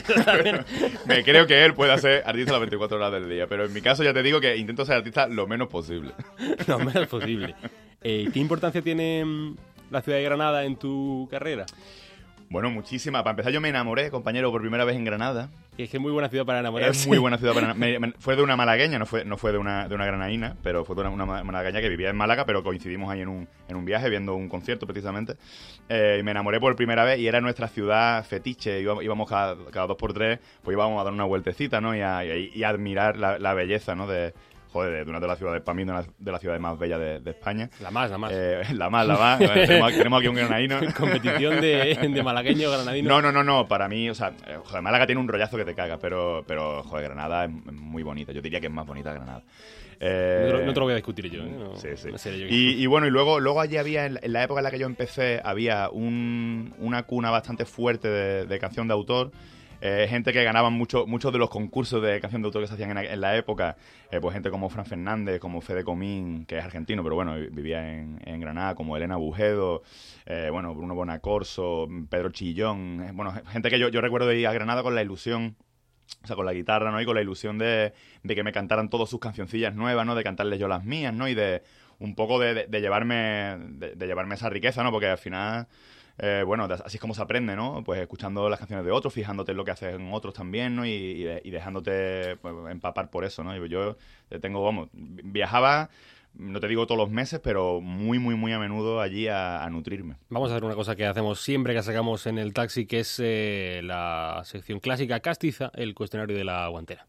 Me creo que él pueda ser artista las veinticuatro horas del día, pero en mi caso ya te digo que intento ser artista lo menos posible. Lo menos posible. Eh, ¿Qué importancia tiene la ciudad de Granada en tu carrera? Bueno, muchísima. Para empezar, yo me enamoré, compañero, por primera vez en Granada. Y es que es muy buena ciudad para enamorarse. Es muy buena ciudad para enamorarse. Fue de una malagueña, no fue, no fue de una, de una granadina, pero fue de una, una malagueña que vivía en Málaga, pero coincidimos ahí en un, en un viaje viendo un concierto precisamente. Eh, y me enamoré por primera vez y era nuestra ciudad fetiche. Íbamos, íbamos cada, cada dos por tres, pues íbamos a dar una vueltecita, ¿no? Y a, y, y a admirar la, la belleza, ¿no? De... Joder, de una de las ciudades, para mí, de una de las ciudades más bellas de, de España. La más, la más. Eh, la más, la más. Bueno, tenemos, tenemos aquí un granadino. Competición de, de malagueño granadino. No, no, no, no. Para mí, o sea, joder, Málaga tiene un rollazo que te caga, pero, pero joder, Granada es muy bonita. Yo diría que es más bonita Granada. Eh, no, te lo, no te lo voy a discutir yo, ¿eh? No, sí, sí. No sé, yo y, y bueno, y luego, luego allí había, en, en la época en la que yo empecé, había un, una cuna bastante fuerte de, de canción de autor. Eh, gente que ganaban mucho, muchos de los concursos de canción de autor que se hacían en, en la época, eh, pues gente como Fran Fernández, como Fede Comín, que es argentino, pero bueno, vivía en, en Granada, como Elena Bujedo, eh, bueno, Bruno Bonacorso, Pedro Chillón, eh, bueno, gente que yo, yo recuerdo de ir a Granada con la ilusión, o sea, con la guitarra, ¿no? Y con la ilusión de, de que me cantaran todas sus cancioncillas nuevas, ¿no? De cantarles yo las mías, ¿no? Y de un poco de, de, de llevarme de, de llevarme esa riqueza, ¿no? Porque al final... Eh, bueno, así es como se aprende, ¿no? Pues escuchando las canciones de otros, fijándote en lo que hacen otros también, ¿no? Y, y, de, y dejándote pues, empapar por eso, ¿no? Y yo tengo, vamos, viajaba, no te digo todos los meses, pero muy, muy, muy a menudo allí a, a nutrirme. Vamos a hacer una cosa que hacemos siempre que sacamos en el taxi, que es eh, la sección clásica castiza, el cuestionario de la guantera.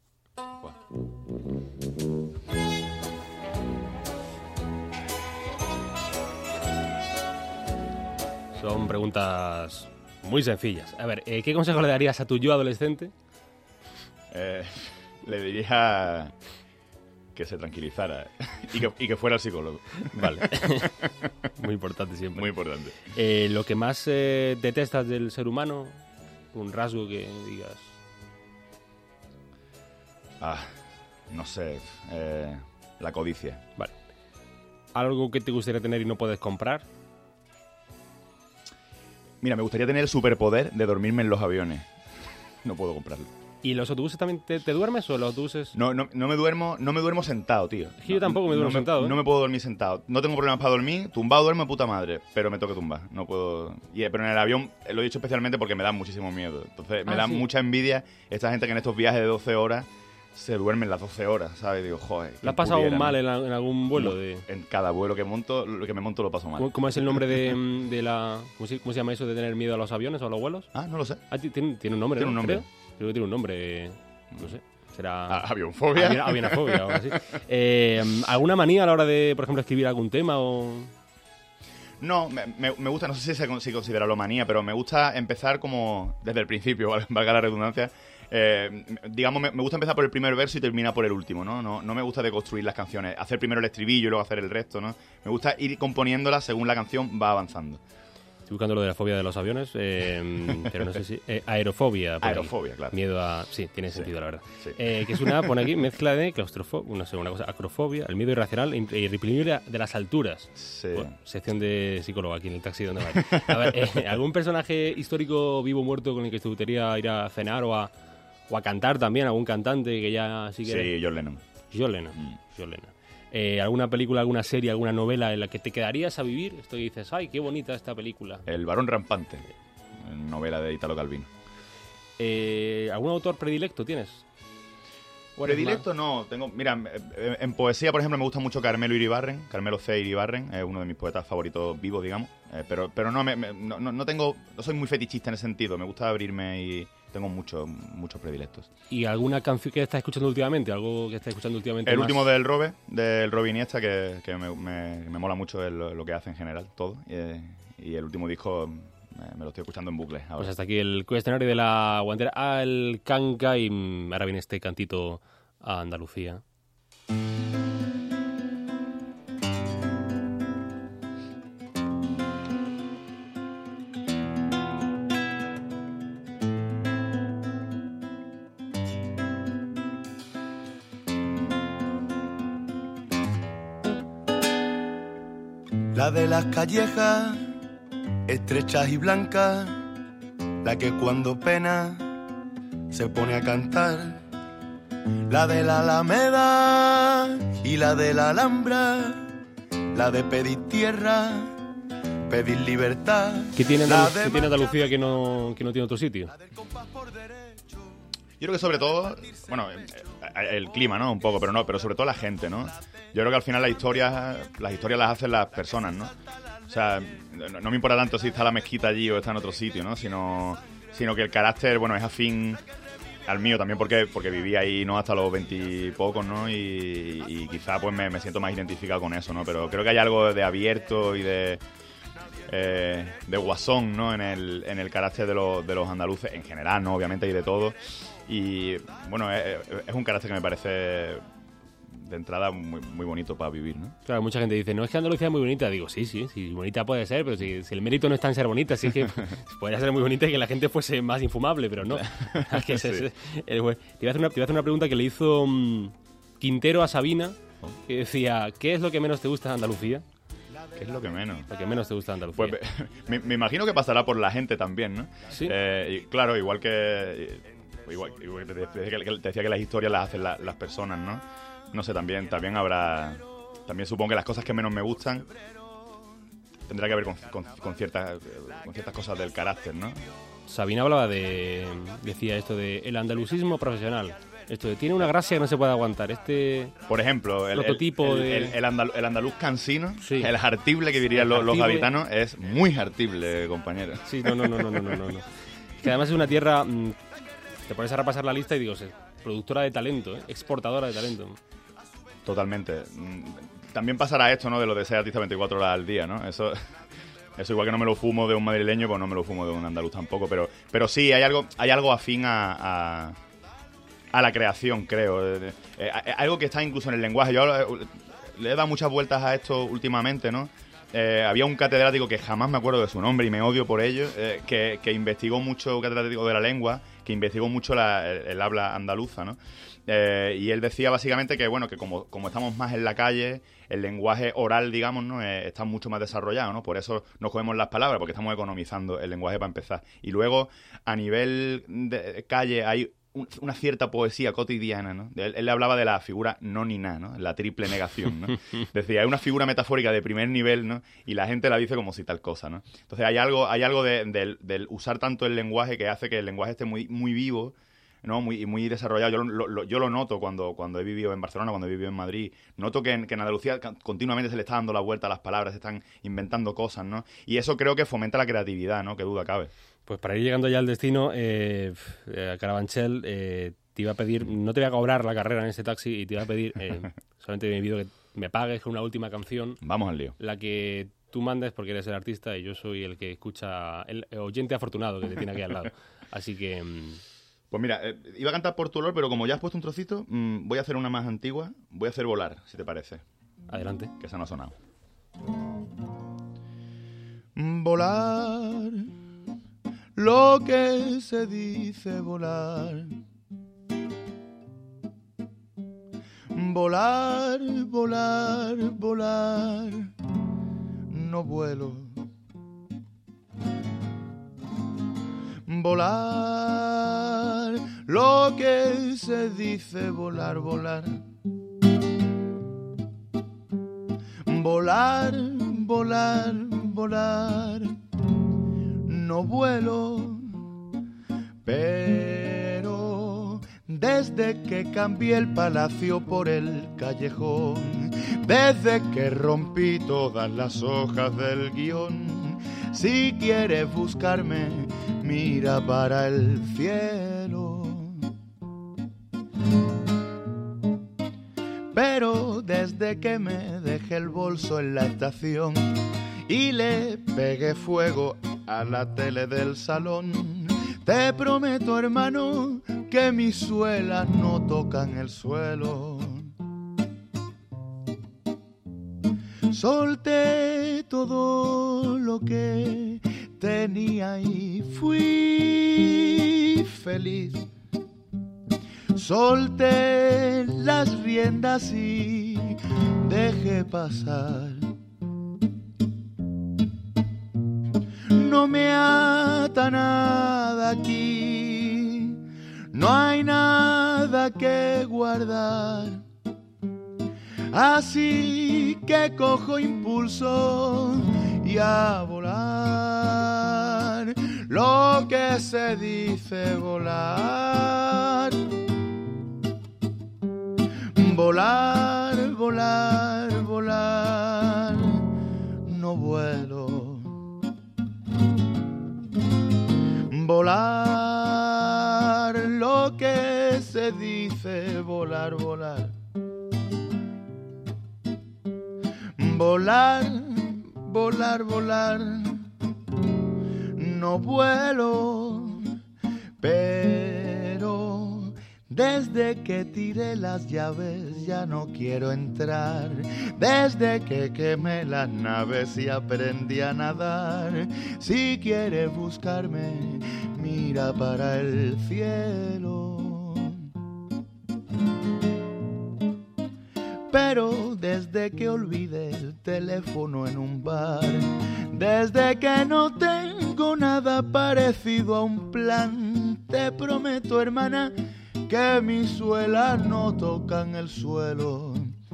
Bueno. Son preguntas muy sencillas. A ver, ¿qué consejo le darías a tu yo adolescente? Eh, le diría que se tranquilizara y que, y que fuera al psicólogo. Vale. Muy importante siempre. Muy importante. Eh, ¿Lo que más eh, detestas del ser humano? Un rasgo que digas... Ah, no sé. Eh, la codicia. Vale. ¿Algo que te gustaría tener y no puedes comprar? Mira, me gustaría tener el superpoder de dormirme en los aviones. No puedo comprarlo. ¿Y los autobuses también te, te duermes o los autobuses...? No, no, no me duermo, no me duermo sentado, tío. Es que yo tampoco me duermo no sentado, ¿eh? No me puedo dormir sentado. No tengo problemas para dormir. Tumbado duermo de puta madre, pero me toca tumbar. No puedo... Y, pero en el avión lo he dicho especialmente porque me da muchísimo miedo. Entonces me ah, da ¿sí? mucha envidia esta gente que en estos viajes de doce horas se duermen las doce horas, ¿sabes? Digo, joder. ¿Le has pasado pudiera, mal ¿no? en, la, en algún vuelo? De... En cada vuelo que monto, lo que me monto lo paso mal. ¿Cómo, cómo es el nombre de, de la... ¿cómo se, ¿Cómo se llama eso de tener miedo a los aviones o a los vuelos? Ah, no lo sé. Ah, tiene, tiene un nombre, Tiene ¿no? un nombre. Creo. Creo que tiene un nombre... No sé. Será... Ah, avionfobia. Avion, avionafobia o algo así. Eh, ¿Alguna manía a la hora de, por ejemplo, escribir algún tema o...? No, me, me, me gusta, no sé si se si considerarlo manía, pero me gusta empezar como desde el principio, valga la redundancia. Eh, digamos, me, me gusta empezar por el primer verso y terminar por el último, ¿no? ¿no? No me gusta deconstruir las canciones, hacer primero el estribillo y luego hacer el resto, ¿no? Me gusta ir componiéndolas según la canción va avanzando. Estoy buscando lo de la fobia de los aviones, eh, pero no sé si... Eh, aerofobia. Aerofobia, claro. Miedo a... Sí, tiene sentido, sí, la verdad. Sí. Eh, que es una, pone aquí, mezcla de claustrofobia, no sé, una cosa, acrofobia, el miedo irracional e irreprimible de las alturas. Sí. Bueno, sección de psicólogo aquí en el taxi donde va. A ver, eh, ¿algún personaje histórico vivo o muerto con el que te gustaría ir a cenar o a, o a cantar también? ¿Algún cantante que ya sí que... Sí, John Lennon. John Lennon. Mm. John Lennon. Eh, ¿Alguna película, alguna serie, alguna novela en la que te quedarías a vivir? Esto que dices, ¡ay, qué bonita esta película! El varón rampante, novela de Italo Calvino. Eh, ¿Algún autor predilecto tienes? Predilecto no, tengo, mira, en poesía, por ejemplo, me gusta mucho Carmelo Iribarren, Carmelo C. Iribarren, es uno de mis poetas favoritos vivos, digamos, eh, pero, pero no, me, me, no, no tengo, no soy muy fetichista en ese sentido, me gusta abrirme y tengo muchos, muchos predilectos. ¿Y alguna canción que estás escuchando últimamente? ¿Algo que estás escuchando últimamente El más? último del Robe, del Robe Iniesta, que, que me, me, me mola mucho el, lo que hace en general, todo, y, y el último disco me, me lo estoy escuchando en bucle ahora. Pues hasta aquí el cuestionario de la guantera al canca y ahora viene este cantito a Andalucía. La de las callejas, estrechas y blancas, la que cuando pena se pone a cantar. La de la Alameda y la de la Alhambra, la de pedir tierra, pedir libertad. ¿Qué tiene, Andaluz- ¿qué tiene Andalucía que no, que no tiene otro sitio? Yo creo que sobre todo, bueno, el clima, ¿no? Un poco, pero no, pero sobre todo la gente, ¿no? Yo creo que al final las historias, las historias las hacen las personas, ¿no? O sea, no, no me importa tanto si está la mezquita allí o está en otro sitio, ¿no? Sino, sino que el carácter, bueno, es afín al mío también porque, porque viví ahí, ¿no? Hasta los veintipocos, ¿no? Y, y quizá pues me, me siento más identificado con eso, ¿no? Pero creo que hay algo de abierto y de... Eh, de guasón, ¿no? En el, en el carácter de los, de los andaluces, en general, ¿no? Obviamente, y de todo. Y, bueno, es, es un carácter que me parece, de entrada, muy, muy bonito para vivir, ¿no? Claro, mucha gente dice, no es que Andalucía es muy bonita. Digo, sí, sí, sí, bonita puede ser, pero si, si el mérito no está en ser bonita, sí que podría ser muy bonita y que la gente fuese más infumable, pero no. Es que ese, Sí. ese, el, güey. Te iba a hacer una, te iba a hacer una pregunta que le hizo um, Quintero a Sabina, que decía, ¿qué es lo que menos te gusta de Andalucía? ¿Qué es lo que menos? Lo que menos te gusta de Andalucía. Pues me, me imagino que pasará por la gente también, ¿no? Sí. Eh, y, claro, igual que... Igual, igual que te, decía que, te decía que las historias las hacen la, las personas, ¿no? No sé, también, también habrá... También supongo que las cosas que menos me gustan tendrá que ver con, con, con, ciertas, con ciertas cosas del carácter, ¿no? Sabina hablaba de... Decía esto de el andalucismo profesional. Esto de tiene una gracia que no se puede aguantar. Este... Por ejemplo, el, prototipo el, de... el, el, andal, el andaluz cansino, sí. El jartible que dirían los, los gaditanos, es muy jartible, compañero. Sí, no, no, no, no, no, no, no. Que además es una tierra... Mmm, te pones a repasar la lista y digo, es productora de talento, ¿eh? Exportadora de talento. Totalmente. También pasará esto, ¿no? De lo de ser artista veinticuatro horas al día, ¿no? Eso... Eso igual que no me lo fumo de un madrileño, pues no me lo fumo de un andaluz tampoco. Pero, pero sí, hay algo, hay algo afín a... a a la creación, creo. Eh, eh, algo que está incluso en el lenguaje. Yo eh, le he dado muchas vueltas a esto últimamente, ¿no? Eh, había un catedrático que jamás me acuerdo de su nombre y me odio por ello, eh, que, que investigó mucho, un catedrático de la lengua, que investigó mucho la, el, el habla andaluza, ¿no? Eh, y él decía básicamente que, bueno, que como, como estamos más en la calle, el lenguaje oral, digamos, ¿no? Eh, está mucho más desarrollado, ¿no? Por eso nos cogemos las palabras, porque estamos economizando el lenguaje para empezar. Y luego, a nivel de calle, hay una cierta poesía cotidiana, ¿no? Él, él le hablaba de la figura no ni nada, ¿no? La triple negación, ¿no? Decía, es una figura metafórica de primer nivel, ¿no? Y la gente la dice como si tal cosa, ¿no? Entonces hay algo, hay algo de, de, de usar tanto el lenguaje que hace que el lenguaje esté muy, muy vivo, ¿no? Muy, muy desarrollado. Yo lo, lo, yo lo noto cuando, cuando he vivido en Barcelona, cuando he vivido en Madrid. Noto que en, que en Andalucía continuamente se le está dando la vuelta a las palabras, se están inventando cosas, ¿no? Y eso creo que fomenta la creatividad, ¿no? Que duda cabe. Pues para ir llegando ya al destino, eh, a Carabanchel, eh, te iba a pedir, no te voy a cobrar la carrera en este taxi y te iba a pedir, eh, solamente me pido que me pagues con una última canción. Vamos al lío. La que tú mandas porque eres el artista y yo soy el que escucha, el oyente afortunado que te tiene aquí al lado. Así que... Mmm... Pues mira, eh, iba a cantar Por tu olor, pero como ya has puesto un trocito, mmm, voy a hacer una más antigua. Voy a hacer Volar, si te parece. Adelante. Que esa no ha sonado. Volar, lo que se dice volar. Volar, volar, volar, no vuelo. Volar, lo que se dice volar, volar. Volar, volar, volar, no vuelo, pero desde que cambié el palacio por el callejón, desde que rompí todas las hojas del guión, si quieres buscarme, mira para el cielo. Pero desde que me dejé el bolso en la estación y le pegué fuego a la tele del salón, te prometo, hermano, que mis suelas no tocan el suelo. Solté todo lo que tenía y fui feliz. Solté las riendas y dejé pasar. No me ata nada aquí, no hay nada que guardar. Así que cojo impulso y a volar, lo que se dice volar. Volar, volar, volar, no vuelo. Volar, lo que se dice volar, volar. Volar, volar, volar, no vuelo, pero desde que tiré las llaves ya no quiero entrar. Desde que quemé las naves y aprendí a nadar, si quieres buscarme, mira para el cielo. Pero desde que olvidé el teléfono en un bar, desde que no tengo nada parecido a un plan, te prometo, hermana, que mis suelas no tocan el suelo.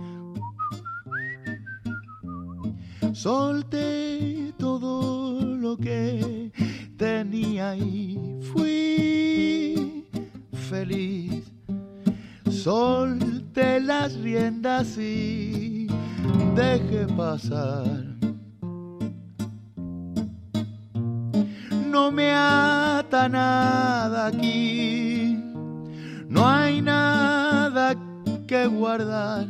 Solté todo lo que tenía y fui feliz. Solté las riendas y dejé pasar. No me ata nada aquí, no hay nada que guardar.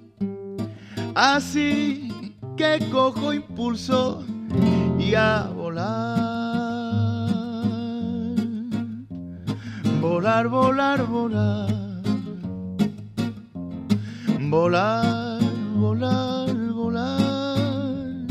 Así que cojo impulso y a volar. Volar, volar, volar. Volar, volar, volar.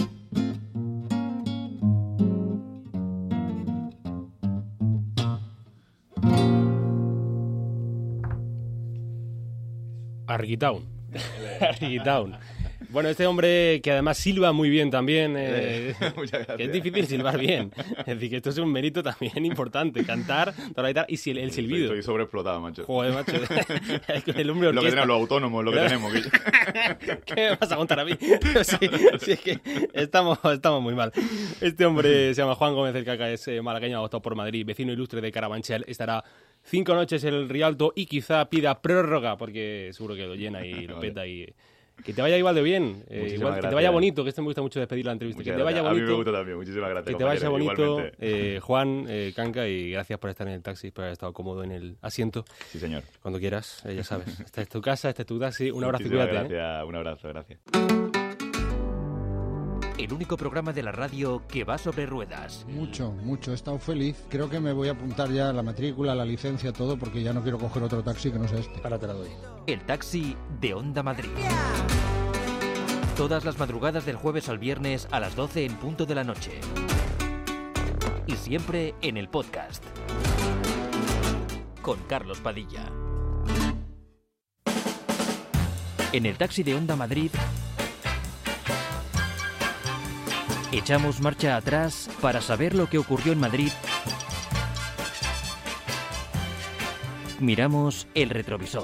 Arguitown. Arguitown. Bueno, este hombre que además silba muy bien también, eh, Muchas gracias. que es difícil silbar bien. Es decir, que esto es un mérito también importante, cantar, tocar la guitarra y si el, el silbido. Estoy, estoy sobreexplotado, macho. Joder, macho. El hombre Lo que orquesta. tenemos, los autónomos, lo que tenemos. Que... ¿Qué me vas a contar a mí? Sí, sí, es que estamos, estamos muy mal. Este hombre se llama Juan Gómez del Caca, es eh, malagueño, adoptado por Madrid, vecino ilustre de Carabanchel. Estará cinco noches en el Rialto y quizá pida prórroga, porque seguro que lo llena y lo peta y... Que te vaya igual de bien, eh, igual, que te vaya bonito, que este me gusta mucho despedir la entrevista. Muchas que te vaya gracias. bonito. A mí me gusta también, muchísimas gracias. Que te vaya bonito, Igualmente. eh, Juan, eh, Canca, y gracias por estar en el taxi, por haber estado cómodo en el asiento. Sí, señor. Cuando quieras, eh, ya sabes. Esta es tu casa, este es tu taxi. Un abrazo y Muchísimas cuídate. gracias, un abrazo, gracias. el único programa de la radio que va sobre ruedas. Mucho, mucho. He estado feliz. Creo que me voy a apuntar ya la matrícula, la licencia, todo, porque ya no quiero coger otro taxi que no sea este. Ahora te la doy. El taxi de Onda Madrid. Todas las madrugadas del jueves al viernes a las doce en punto de la noche. Y siempre en el podcast. Con Carlos Padilla. En el taxi de Onda Madrid echamos marcha atrás para saber lo que ocurrió en Madrid. Miramos el retrovisor.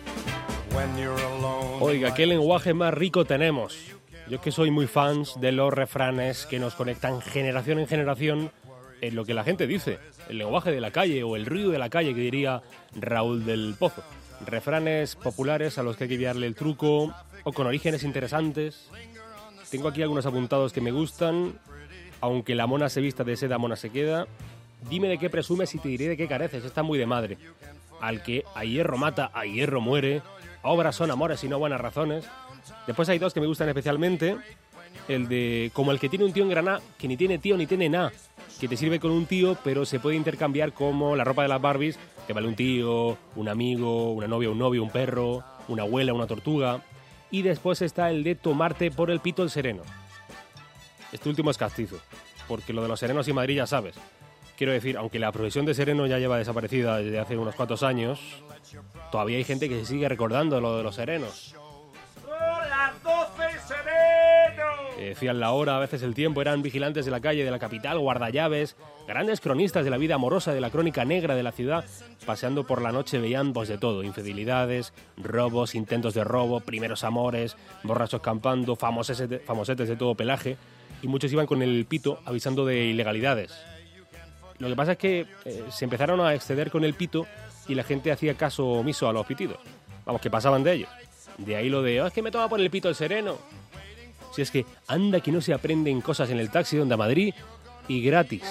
Oiga, qué lenguaje más rico tenemos. Yo que soy muy fans de los refranes que nos conectan generación en generación en lo que la gente dice. El lenguaje de la calle o el ruido de la calle, que diría Raúl del Pozo. Refranes populares a los que hay que darle el truco o con orígenes interesantes. Tengo aquí algunos apuntados que me gustan. Aunque la mona se vista de seda, mona se queda. Dime de qué presumes y te diré de qué careces. Está muy de madre. Al que a hierro mata, a hierro muere. Obras son amores y no buenas razones. Después hay dos que me gustan especialmente. El de como el que tiene un tío en Granada, que ni tiene tío ni tiene nada. Que te sirve con un tío, pero se puede intercambiar como la ropa de las Barbies, que vale un tío, un amigo, una novia, un novio, un perro, una abuela, una tortuga. Y después está el de tomarte por el pito el sereno. Este último es castizo, porque lo de los serenos y Madrid ya sabes. Quiero decir, aunque la profesión de sereno ya lleva desaparecida desde hace unos cuantos años, todavía hay gente que se sigue recordando lo de los serenos. ¡Son las doce, sereno! Eh, decían la hora, a veces el tiempo, eran vigilantes de la calle de la capital, guardallaves, grandes cronistas de la vida amorosa, de la crónica negra de la ciudad. Paseando por la noche veían pues de todo, infidelidades, robos, intentos de robo, primeros amores, borrachos campando, famosetes, famosetes de todo pelaje, y muchos iban con el pito avisando de ilegalidades. Lo que pasa es que eh, se empezaron a exceder con el pito y la gente hacía caso omiso a los pitidos. Vamos, que pasaban de ellos. De ahí lo de, oh, es que me toma por el pito el sereno. Si es que anda que no se aprenden cosas en el taxi de Onda Madrid y gratis.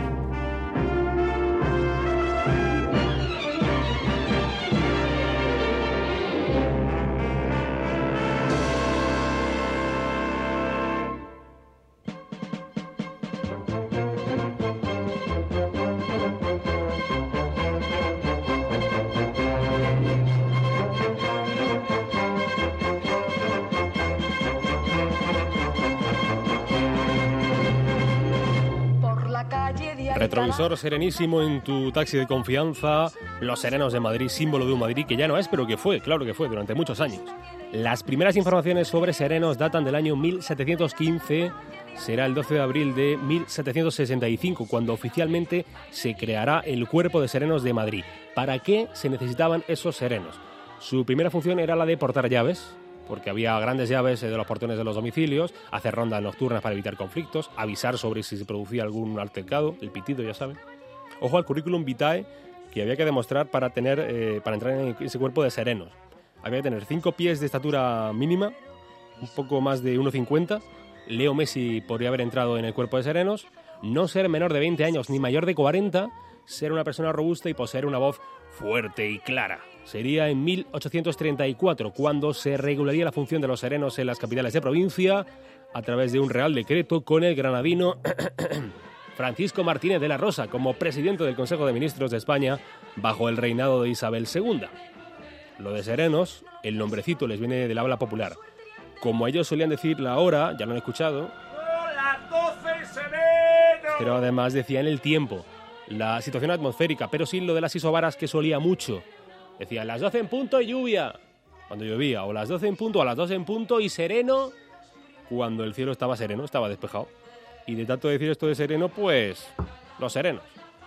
Retrovisor serenísimo en tu taxi de confianza. Los serenos de Madrid, símbolo de un Madrid que ya no es, pero que fue, claro que fue, durante muchos años. Las primeras informaciones sobre serenos datan del año mil setecientos quince. Será el doce de abril de mil setecientos sesenta y cinco, cuando oficialmente se creará el Cuerpo de Serenos de Madrid. ¿Para qué se necesitaban esos serenos? Su primera función era la de portar llaves, porque había grandes llaves de los portones de los domicilios, hacer rondas nocturnas para evitar conflictos, avisar sobre si se producía algún altercado, el pitido, ya saben. Ojo al currículum vitae que había que demostrar para, tener, eh, para entrar en ese cuerpo de serenos. Había que tener cinco pies de estatura mínima, un poco más de uno cincuenta. Leo Messi podría haber entrado en el cuerpo de serenos. No ser menor de veinte años ni mayor de cuarenta. Ser una persona robusta y poseer una voz fuerte y clara. Sería en mil ochocientos treinta y cuatro cuando se regularía la función de los serenos en las capitales de provincia a través de un real decreto con el granadino Francisco Martínez de la Rosa como presidente del Consejo de Ministros de España bajo el reinado de Isabel segunda. Lo de serenos, el nombrecito les viene del habla popular. Como ellos solían decir la hora, ya lo han escuchado, ¡Son las doce, sereno! pero además decían el tiempo, la situación atmosférica, pero sin lo de las isobaras que solía mucho. Decían las doce en punto y lluvia cuando llovía, o las doce en punto, a las doce en punto y sereno cuando el cielo estaba sereno, estaba despejado. Y de tanto decir esto de sereno, pues los serenos.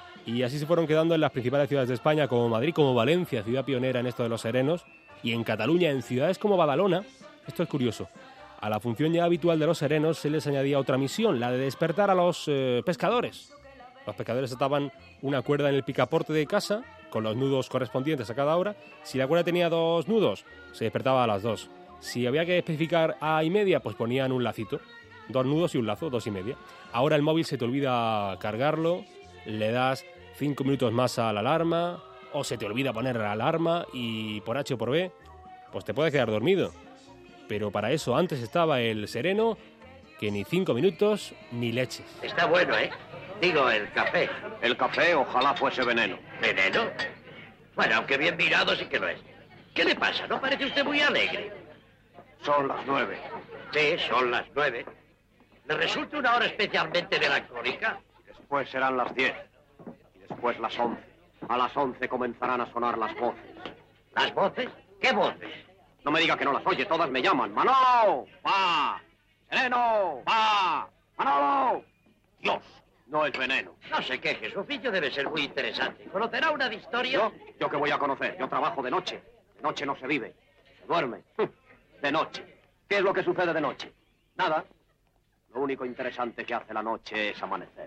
Y así se fueron quedando en las principales ciudades de España, como Madrid, como Valencia, ciudad pionera en esto de los serenos, y en Cataluña, en ciudades como Badalona. Esto es curioso. A la función ya habitual de los serenos se les añadía otra misión, la de despertar a los eh, pescadores. Los pescadores ataban una cuerda en el picaporte de casa, con los nudos correspondientes a cada hora. Si la cuerda tenía dos nudos, se despertaba a las dos. Si había que especificar a y media, pues ponían un lacito. Dos nudos y un lazo, dos y media. Ahora el móvil se te olvida cargarlo, le das cinco minutos más a la alarma, o se te olvida poner la alarma y por H o por B, pues te puedes quedar dormido. Pero para eso antes estaba el sereno que ni cinco minutos ni leches. Está bueno, ¿eh? Digo, el café. El café ojalá fuese veneno. ¿Veneno? Bueno, aunque bien mirado sí que lo es. ¿Qué le pasa? ¿No parece usted muy alegre? Son las nueve. Sí, son las nueve. ¿Le resulta una hora especialmente melancólica? Después serán las diez. Y después las once. A las once comenzarán a sonar las voces. ¿Las voces? ¿Qué voces? No me diga que no las oye, todas me llaman. ¡Manolo! ¡Va! ¡Sereno! ¡Va! ¡Manolo! Dios, no es veneno. No se queje, su oficio debe ser muy interesante. ¿Conocerá una de historia? ¿Yo? ¿Yo qué voy a conocer? Yo trabajo de noche. De noche no se vive. Se duerme. De noche. ¿Qué es lo que sucede de noche? Nada. Lo único interesante que hace la noche es amanecer.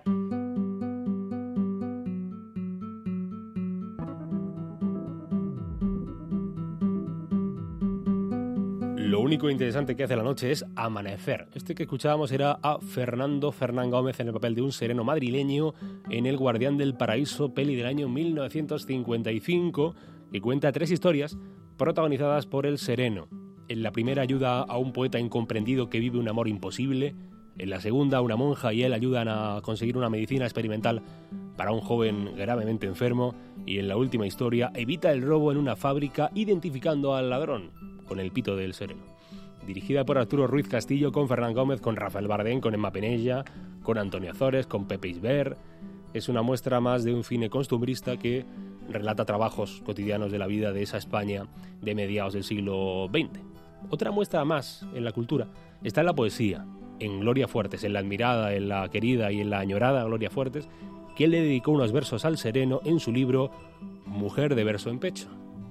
Lo único interesante que hace la noche es amanecer. Este que escuchábamos era a Fernando Fernán Gómez en el papel de un sereno madrileño en El Guardián del Paraíso, peli del año mil novecientos cincuenta y cinco, que cuenta tres historias protagonizadas por el sereno. En la primera ayuda a un poeta incomprendido que vive un amor imposible. En la segunda, una monja y él ayudan a conseguir una medicina experimental para un joven gravemente enfermo. Y en la última historia, evita el robo en una fábrica identificando al ladrón con el pito del sereno. Dirigida por Arturo Ruiz Castillo, con Fernán Gómez, con Rafael Bardén, con Emma Penella, con Antonio Azores, con Pepe Isbert. Es una muestra más de un cine costumbrista que relata trabajos cotidianos de la vida de esa España de mediados del siglo veinte. Otra muestra más en la cultura está en la poesía, en Gloria Fuertes, en la admirada, en la querida y en la añorada Gloria Fuertes, que le dedicó unos versos al sereno en su libro Mujer de verso en pecho.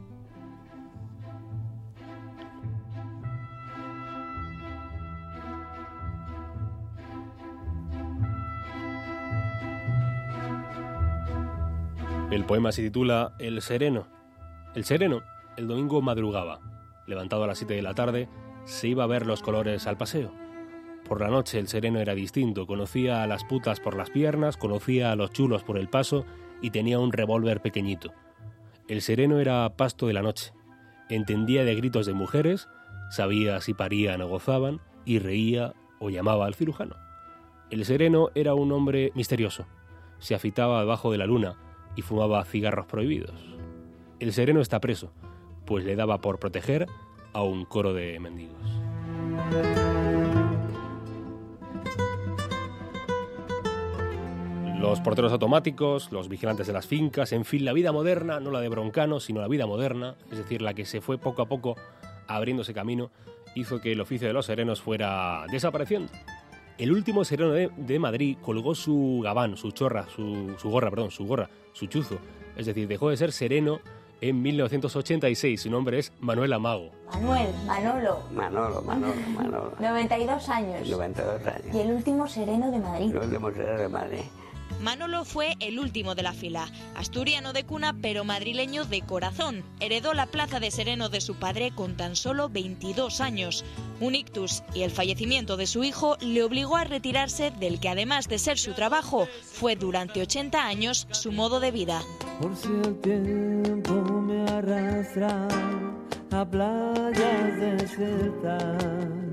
El poema se titula El sereno. El sereno, el domingo madrugaba. Levantado a las siete de la tarde, se iba a ver los colores al paseo. Por la noche el sereno era distinto, conocía a las putas por las piernas, conocía a los chulos por el paso y tenía un revólver pequeñito. El sereno era pasto de la noche. Entendía de gritos de mujeres, sabía si parían o gozaban y reía o llamaba al cirujano. El sereno era un hombre misterioso. Se afitaba debajo de la luna y fumaba cigarros prohibidos. El sereno está preso, pues le daba por proteger a un coro de mendigos. Los porteros automáticos, los vigilantes de las fincas, en fin, la vida moderna, no la de Broncano, sino la vida moderna, es decir, la que se fue poco a poco abriéndose camino, hizo que el oficio de los serenos fuera desapareciendo. El último sereno de, de Madrid colgó su gabán, su chorra, su, su gorra, perdón, su gorra, su chuzo. Es decir, dejó de ser sereno en mil novecientos ochenta y seis. Su nombre es Manuel Amago. Manuel, Manolo. Manolo, Manolo, Manolo. noventa y dos años. noventa y dos años. Y el último sereno de Madrid. El último sereno de Madrid. Manolo fue el último de la fila, asturiano de cuna pero madrileño de corazón. Heredó la plaza de sereno de su padre con tan solo veintidós años. Un ictus y el fallecimiento de su hijo le obligó a retirarse del que, además de ser su trabajo, fue durante ochenta años su modo de vida. Por si el tiempo me arrastra a playas desiertas,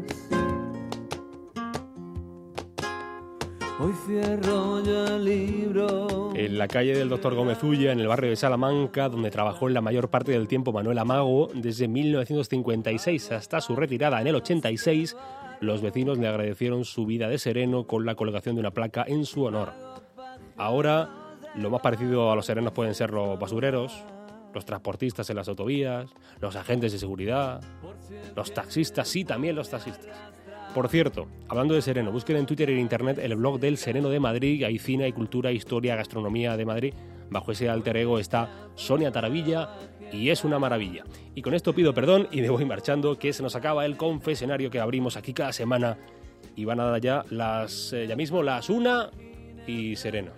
hoy cierro yo el libro. En la calle del Doctor Gómez Ulla, en el barrio de Salamanca, donde trabajó en la mayor parte del tiempo Manuel Amago, desde mil novecientos cincuenta y seis hasta su retirada en el ochenta y seis, los vecinos le agradecieron su vida de sereno con la colgación de una placa en su honor. Ahora, lo más parecido a los serenos pueden ser los basureros, los transportistas en las autovías, los agentes de seguridad, los taxistas, sí, también los taxistas. Por cierto, hablando de sereno, busquen en Twitter y en Internet el blog del Sereno de Madrid. Hay cine, hay cultura, historia, gastronomía de Madrid. Bajo ese alter ego está Sonia Taravilla y es una maravilla. Y con esto pido perdón y me voy marchando, que se nos acaba el confesionario que abrimos aquí cada semana. Y van a dar ya, las, eh, ya mismo las una y sereno.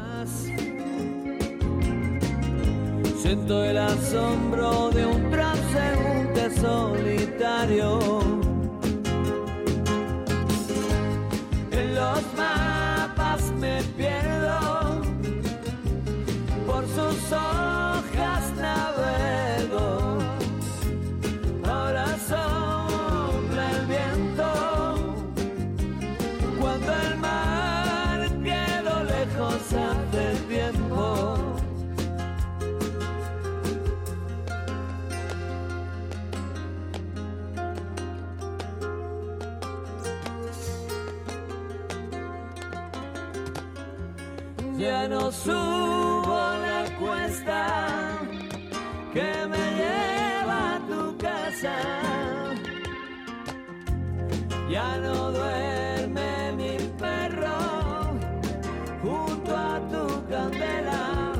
Siento el asombro de un transeúnte solitario. En los mapas me pierdo, por sus hojas navego. Ahora sopla el viento ya no subo la cuesta que me lleva a tu casa. Ya no duerme mi perro junto a tu candela.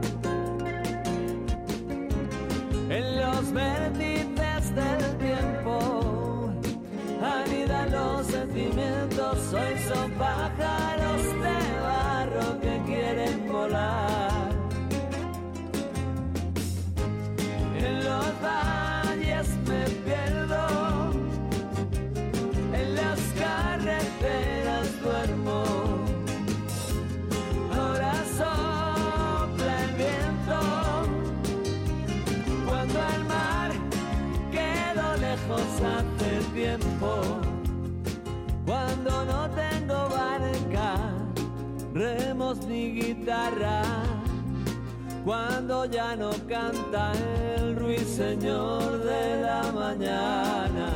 En los vértices del tiempo anidan los sentimientos. Hoy son pájaros de barro que quieren volar. En los valles me pierdo, en las carreteras duermo. Ahora sopla el viento cuando el mar quedó lejos hace tiempo. Cuando no tengo barca, remos ni guitarra. Cuando ya no canta el ruiseñor de la mañana.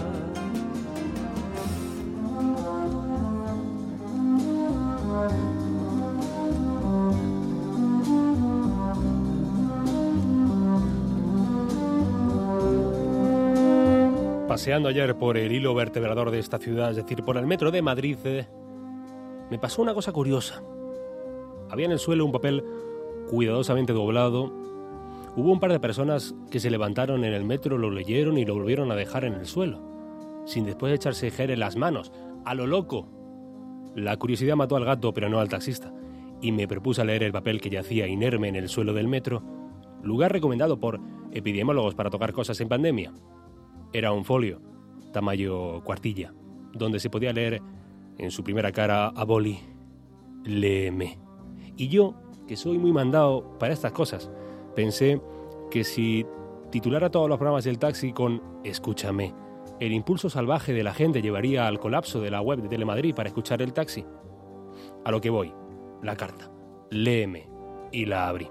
Paseando ayer por el hilo vertebrador de esta ciudad, es decir, por el metro de Madrid, eh, me pasó una cosa curiosa. Había en el suelo un papel cuidadosamente doblado. Hubo un par de personas que se levantaron en el metro, lo leyeron y lo volvieron a dejar en el suelo, sin después echarse gel en las manos, a lo loco. La curiosidad mató al gato, pero no al taxista, y me propuse leer el papel que yacía inerme en el suelo del metro, lugar recomendado por epidemiólogos para tocar cosas en pandemia. Era un folio, tamaño cuartilla, donde se podía leer en su primera cara a boli, léeme. Y yo, que soy muy mandado para estas cosas, pensé que si titulara todos los programas del taxi con Escúchame, el impulso salvaje de la gente llevaría al colapso de la web de Telemadrid para escuchar el taxi. A lo que voy, la carta, léeme, y la abrí.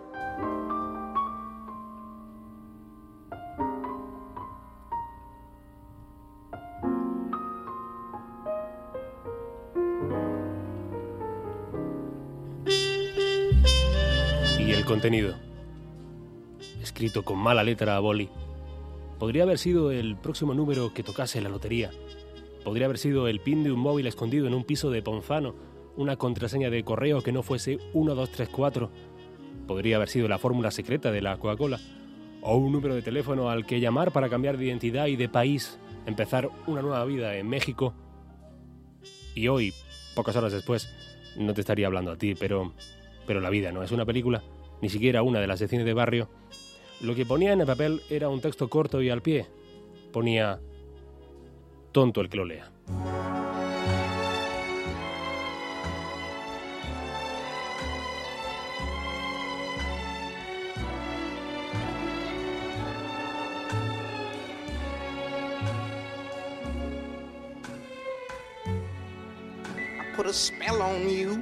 Contenido, escrito con mala letra a boli, podría haber sido el próximo número que tocase la lotería. Podría haber sido el pin de un móvil escondido en un piso de Ponzano, una contraseña de correo que no fuese uno dos tres cuatro. Podría haber sido la fórmula secreta de la Coca-Cola, o un número de teléfono al que llamar para cambiar de identidad y de país, empezar una nueva vida en México. Y hoy, pocas horas después, no te estaría hablando a ti, pero, pero la vida no es una película, ni siquiera una de las de cine de barrio. Lo que ponía en el papel era un texto corto y al pie. Ponía: tonto el que lo lea. I put a spell on you.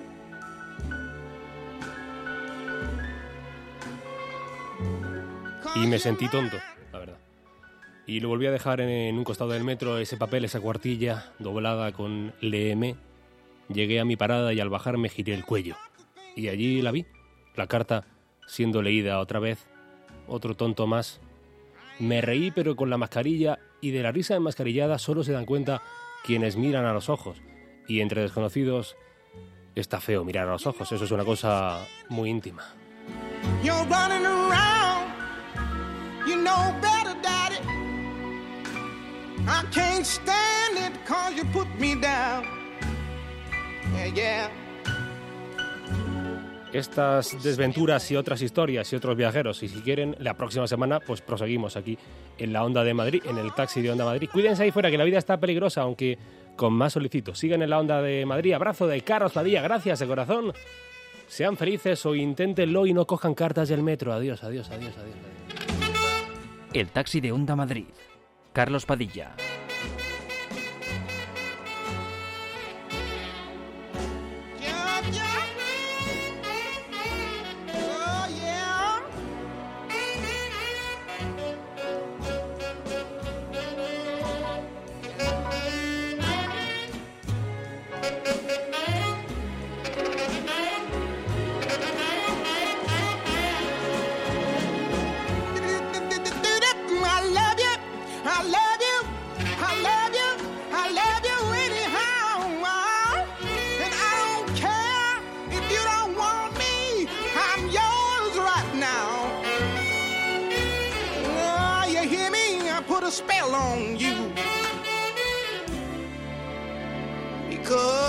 Y me sentí tonto, la verdad. Y lo volví a dejar en un costado del metro, ese papel, esa cuartilla doblada con léeme. Llegué a mi parada y al bajar me giré el cuello. Y allí la vi, la carta siendo leída otra vez. Otro tonto más. Me reí, pero con la mascarilla, y de la risa enmascarillada solo se dan cuenta quienes miran a los ojos. Y entre desconocidos está feo mirar a los ojos, eso es una cosa muy íntima. You're running around, you know better, daddy. I can't stand it cause you put me down. Yeah, yeah. Estas desventuras y otras historias y otros viajeros, y si quieren, la próxima semana pues proseguimos aquí en la Onda de Madrid, en el taxi de Onda Madrid. Cuídense ahí fuera, que la vida está peligrosa, aunque con más solicito. Sigan en la Onda de Madrid. Abrazo de Carlos Padilla, gracias de corazón. Sean felices o inténtenlo y no cojan cartas del metro. Adiós, adiós, adiós, adiós, adiós. El taxi de Onda Madrid. Carlos Padilla. put a spell on you. Because